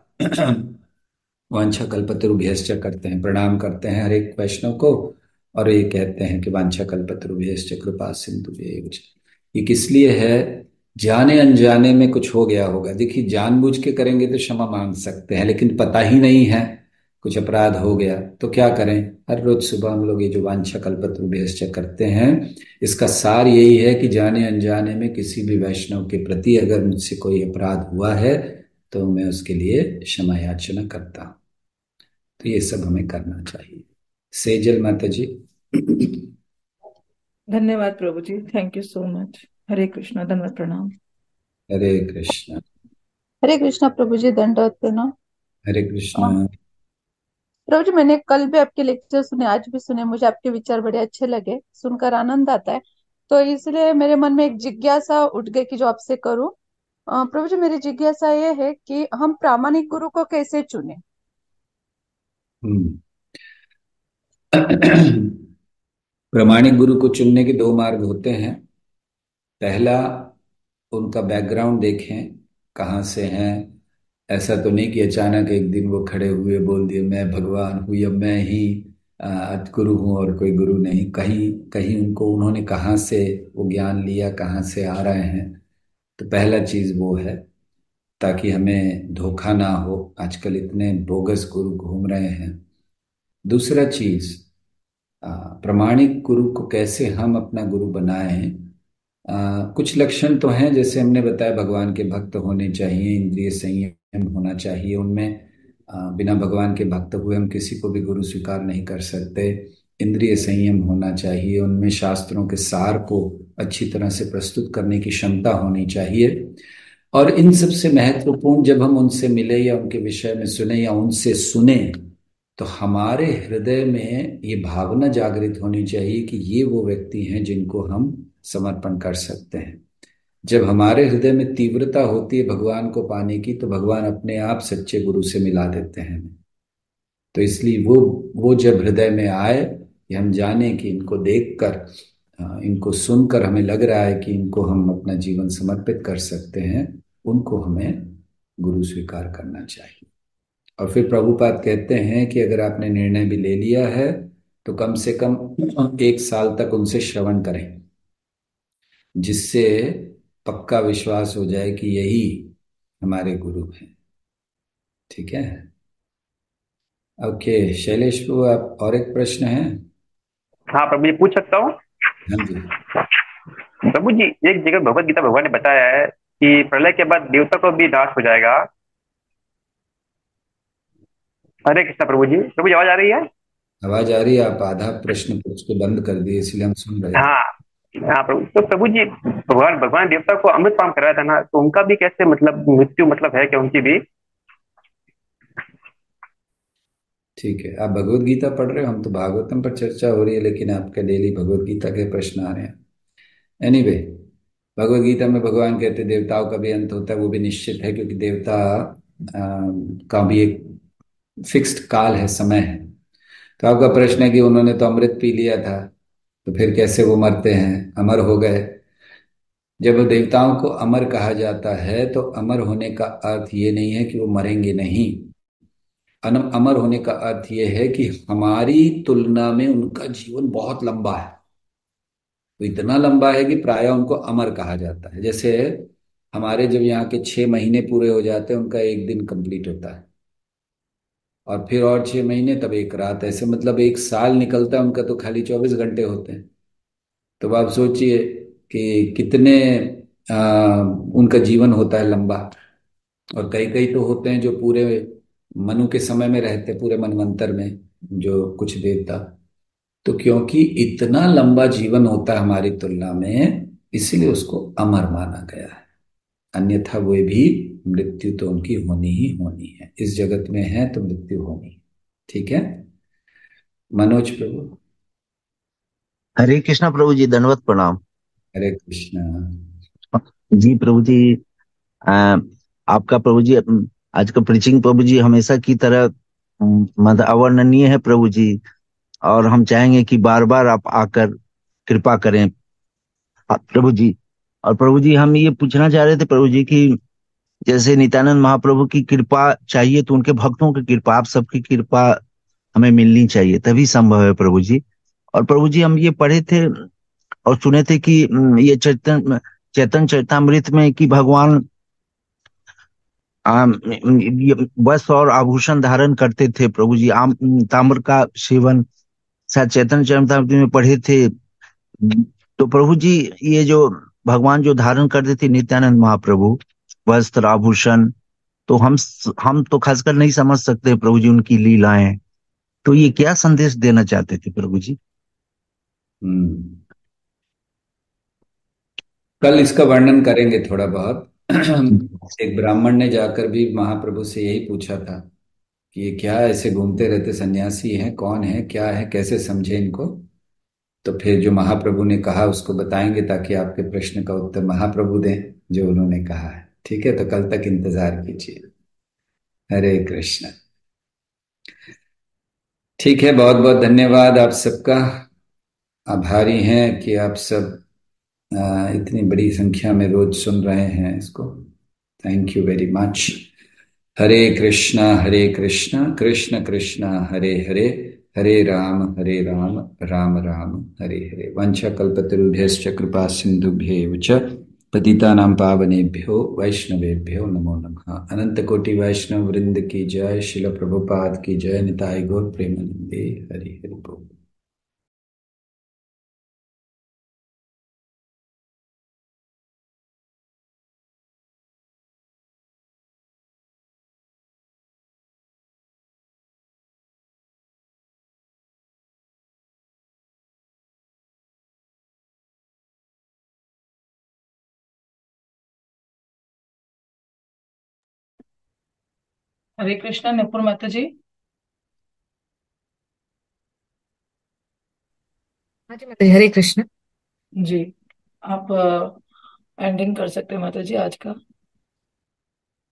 Speaker 1: वांछा कल्पतरुभ्यश्च करते हैं, प्रणाम करते हैं हर एक वैष्णव को, और ये कहते हैं कि वांछा कल्पतरुभ्यश्च कृपा सिंधु। ये किस लिए है? जाने अनजाने में कुछ हो गया होगा। देखिए, जानबूझ के करेंगे तो क्षमा मांग सकते हैं, लेकिन पता ही नहीं है, कुछ अपराध हो गया तो क्या करें? हर रोज सुबह हम लोग ये जो वांछा कल्पतरुभ्यश्च करते हैं, इसका सार यही है कि जाने अनजाने में किसी भी वैष्णव के प्रति अगर मुझसे कोई अपराध हुआ है तो मैं उसके लिए क्षमा याचना करता हूँ। तो ये सब हमें करना चाहिए। सेजल माता जी।
Speaker 4: धन्यवाद प्रभु जी, thank you so much. Hare Krishna, दंडवत प्रणाम।
Speaker 1: हरे कृष्णा।
Speaker 5: हरे कृष्णा प्रभु जी, दंडवत प्रणाम।
Speaker 1: हरे कृष्णा।
Speaker 5: प्रभु जी, मैंने कल भी आपके लेक्चर सुने, आज भी सुने, मुझे आपके विचार बड़े अच्छे लगे, सुनकर आनंद आता है। तो इसलिए मेरे मन में एक जिज्ञासा उठ गई कि जो आपसे करूं। अ, प्रभु जी, मेरी जिज्ञासा ये है कि हम प्रामाणिक गुरु को कैसे चुने।
Speaker 1: हम्म। प्रमाणिक गुरु को चुनने के दो मार्ग होते हैं। पहला, उनका बैकग्राउंड देखें, कहाँ से हैं। ऐसा तो नहीं कि अचानक एक दिन वो खड़े हुए बोल दिए मैं भगवान हूँ या मैं ही अ, गुरु हूँ और कोई गुरु नहीं। कहीं कहीं उनको उन्होंने कहाँ से वो ज्ञान लिया, कहाँ से आ रहे हैं। तो पहला चीज वो है, ताकि हमें धोखा ना हो। आजकल इतने बोगस गुरु घूम रहे हैं। दूसरा चीज, आ, प्रमाणिक गुरु को कैसे हम अपना गुरु बनाएं। आ, कुछ लक्षण तो हैं, जैसे हमने बताया, भगवान के भक्त होने चाहिए, इंद्रिय संयम होना चाहिए उनमें। आ, बिना भगवान के भक्त हुए हम किसी को भी गुरु स्वीकार नहीं कर सकते। इंद्रिय संयम होना चाहिए उनमें, शास्त्रों के सार को अच्छी तरह से प्रस्तुत करने की क्षमता होनी चाहिए। और इन सबसे महत्वपूर्ण, जब हम उनसे मिले या उनके विषय में सुने या उनसे सुने, तो हमारे हृदय में ये भावना जागृत होनी चाहिए कि ये वो व्यक्ति हैं जिनको हम समर्पण कर सकते हैं। जब हमारे हृदय में तीव्रता होती है भगवान को पाने की, तो भगवान अपने आप सच्चे गुरु से मिला देते हैं। तो इसलिए वो वो जब हृदय में आए कि हम जाने कि इनको देखकर, अ, इनको सुनकर हमें लग रहा है कि इनको हम अपना जीवन समर्पित कर सकते हैं, उनको हमें गुरु स्वीकार करना चाहिए। और फिर प्रभुपाद कहते हैं कि अगर आपने निर्णय भी ले लिया है तो कम से कम एक साल तक उनसे श्रवण करें, जिससे पक्का विश्वास हो जाए कि यही हमारे गुरु हैं। ठीक है। ओके शैलेश प्रभु, आप और एक प्रश्न है?
Speaker 2: हाँ प्रभु जी, पूछ सकता हूँ?
Speaker 1: हाँ जी।
Speaker 2: प्रभु जी, एक जगह भगवत गीता भगवान ने बताया है कि प्रलय के बाद देवता को भी नाश हो जाएगा। हरे कृष्णा प्रभु जी। प्रभु जी, आवाज आ रही है?
Speaker 1: आवाज आ रही है। आप आधा प्रश्न पूछ के बंद कर दिए, इसलिए हम सुन रहे थे।
Speaker 2: हाँ हाँ प्रभु। तो प्रभु जी, भगवान भगवान देवता को अमृत पान कराया था ना, तो उनका भी कैसे मतलब मृत्यु मतलब है क्या उनकी भी?
Speaker 1: ठीक है, आप भगवत गीता पढ़ रहे हो, हम तो भागवतम पर चर्चा हो रही है, लेकिन आपके डेली भगवत गीता के प्रश्न आ रहे हैं। एनीवे, भगवत गीता में भगवान कहते हैं देवताओं का भी अंत होता है। वो भी निश्चित है, क्योंकि देवता अ, का भी एक फिक्स्ड काल है, समय है। तो आपका प्रश्न है कि उन्होंने तो अमृत पी लिया था, तो फिर कैसे वो मरते हैं, अमर हो गए। जब देवताओं को अमर कहा जाता है, तो अमर होने का अर्थ ये नहीं है कि वो मरेंगे नहीं। अन- अमर होने का अर्थ ये है कि हमारी तुलना में उनका जीवन बहुत लंबा है। तो इतना लंबा है कि प्रायः उनको अमर कहा जाता है। जैसे हमारे जब यहाँ के छह महीने पूरे हो जाते हैं, उनका एक दिन कंप्लीट होता है, और फिर और छह महीने, तब एक रात, ऐसे मतलब एक साल निकलता है उनका, तो खाली चौबीस घंटे होते हैं। तो अब आप सोचिए कि कितने आ, उनका जीवन होता है लंबा। और कई कई तो होते हैं जो पूरे मनु के समय में रहते हैं, पूरे मनवंतर में, जो कुछ देवता। तो क्योंकि इतना लंबा जीवन होता है हमारी तुलना में, इसलिए उसको अमर माना गया है। अन्यथा वे भी, मृत्यु तो उनकी होनी ही होनी है। इस जगत में है तो मृत्यु होनी है। ठीक है। मनोज प्रभु।
Speaker 6: हरे कृष्णा प्रभु जी, दंडवत प्रणाम।
Speaker 1: हरे कृष्णा।
Speaker 6: जी प्रभु जी, अ, आपका प्रभु जी अम, आज का प्रीचिंग प्रभु जी हमेशा की तरह अम, मतलब अवर्णनीय है प्रभु जी। और हम चाहेंगे कि बार बार आप आकर कृपा करें आप प्रभु जी। और प्रभु जी, हम ये पूछना चाह रहे थे प्रभु जी कि जैसे नित्यानंद महाप्रभु की कृपा चाहिए, तो उनके भक्तों की कृपा, आप सबकी कृपा हमें मिलनी चाहिए, तभी संभव है प्रभु जी। और प्रभु जी, हम ये पढ़े थे और सुने थे कि अम, ये चैतन चैतन चैतामृत में कि भगवान आम ये वस्त्र और आभूषण धारण करते थे प्रभु जी, आम ताम्र का सेवन, शायद चैतन्य चरितामृत में पढ़े थे। तो प्रभु जी, ये जो भगवान जो धारण करते थे नित्यानंद महाप्रभु, वस्त्र आभूषण, तो हम हम तो खासकर नहीं समझ सकते प्रभु जी उनकी लीलाएं। तो ये क्या संदेश देना चाहते थे प्रभु जी?
Speaker 1: हम्म। कल इसका वर्णन करेंगे थोड़ा बहुत। एक ब्राह्मण ने जाकर भी महाप्रभु से यही पूछा था कि ये क्या ऐसे घूमते रहते, सन्यासी हैं, कौन है, क्या है, कैसे समझे इनको। तो फिर जो महाप्रभु ने कहा उसको बताएंगे, ताकि आपके प्रश्न का उत्तर महाप्रभु दें जो उन्होंने कहा है। ठीक है, तो कल तक इंतजार कीजिए। हरे कृष्ण। ठीक है, बहुत बहुत धन्यवाद आप सबका। आभारी हैं कि आप सब अ, इतनी बड़ी संख्या में रोज सुन रहे हैं इसको। Thank you very much. Hare Krishna Hare Krishna Krishna Krishna Hare Hare, Hare Ram Hare Ram Ram Ram Hare Hare. वंशकल्पतरुभ्यश्च कृपा सिन्धुभ्यैव च पतितानां पावनेभ्यो वैष्णवेभ्यो नमो नमः। अनंत कोटि वैष्णव वृंद की जय। शिल प्रभुपाद की जय। निताय गौर प्रेमानंदे। हरि हरि बोल।
Speaker 4: हरे कृष्णा निपुण माता जी।
Speaker 7: हाँ जी माता जी, हरे कृष्ण।
Speaker 4: जी, आप एंडिंग कर सकते हैं माता जी आज का।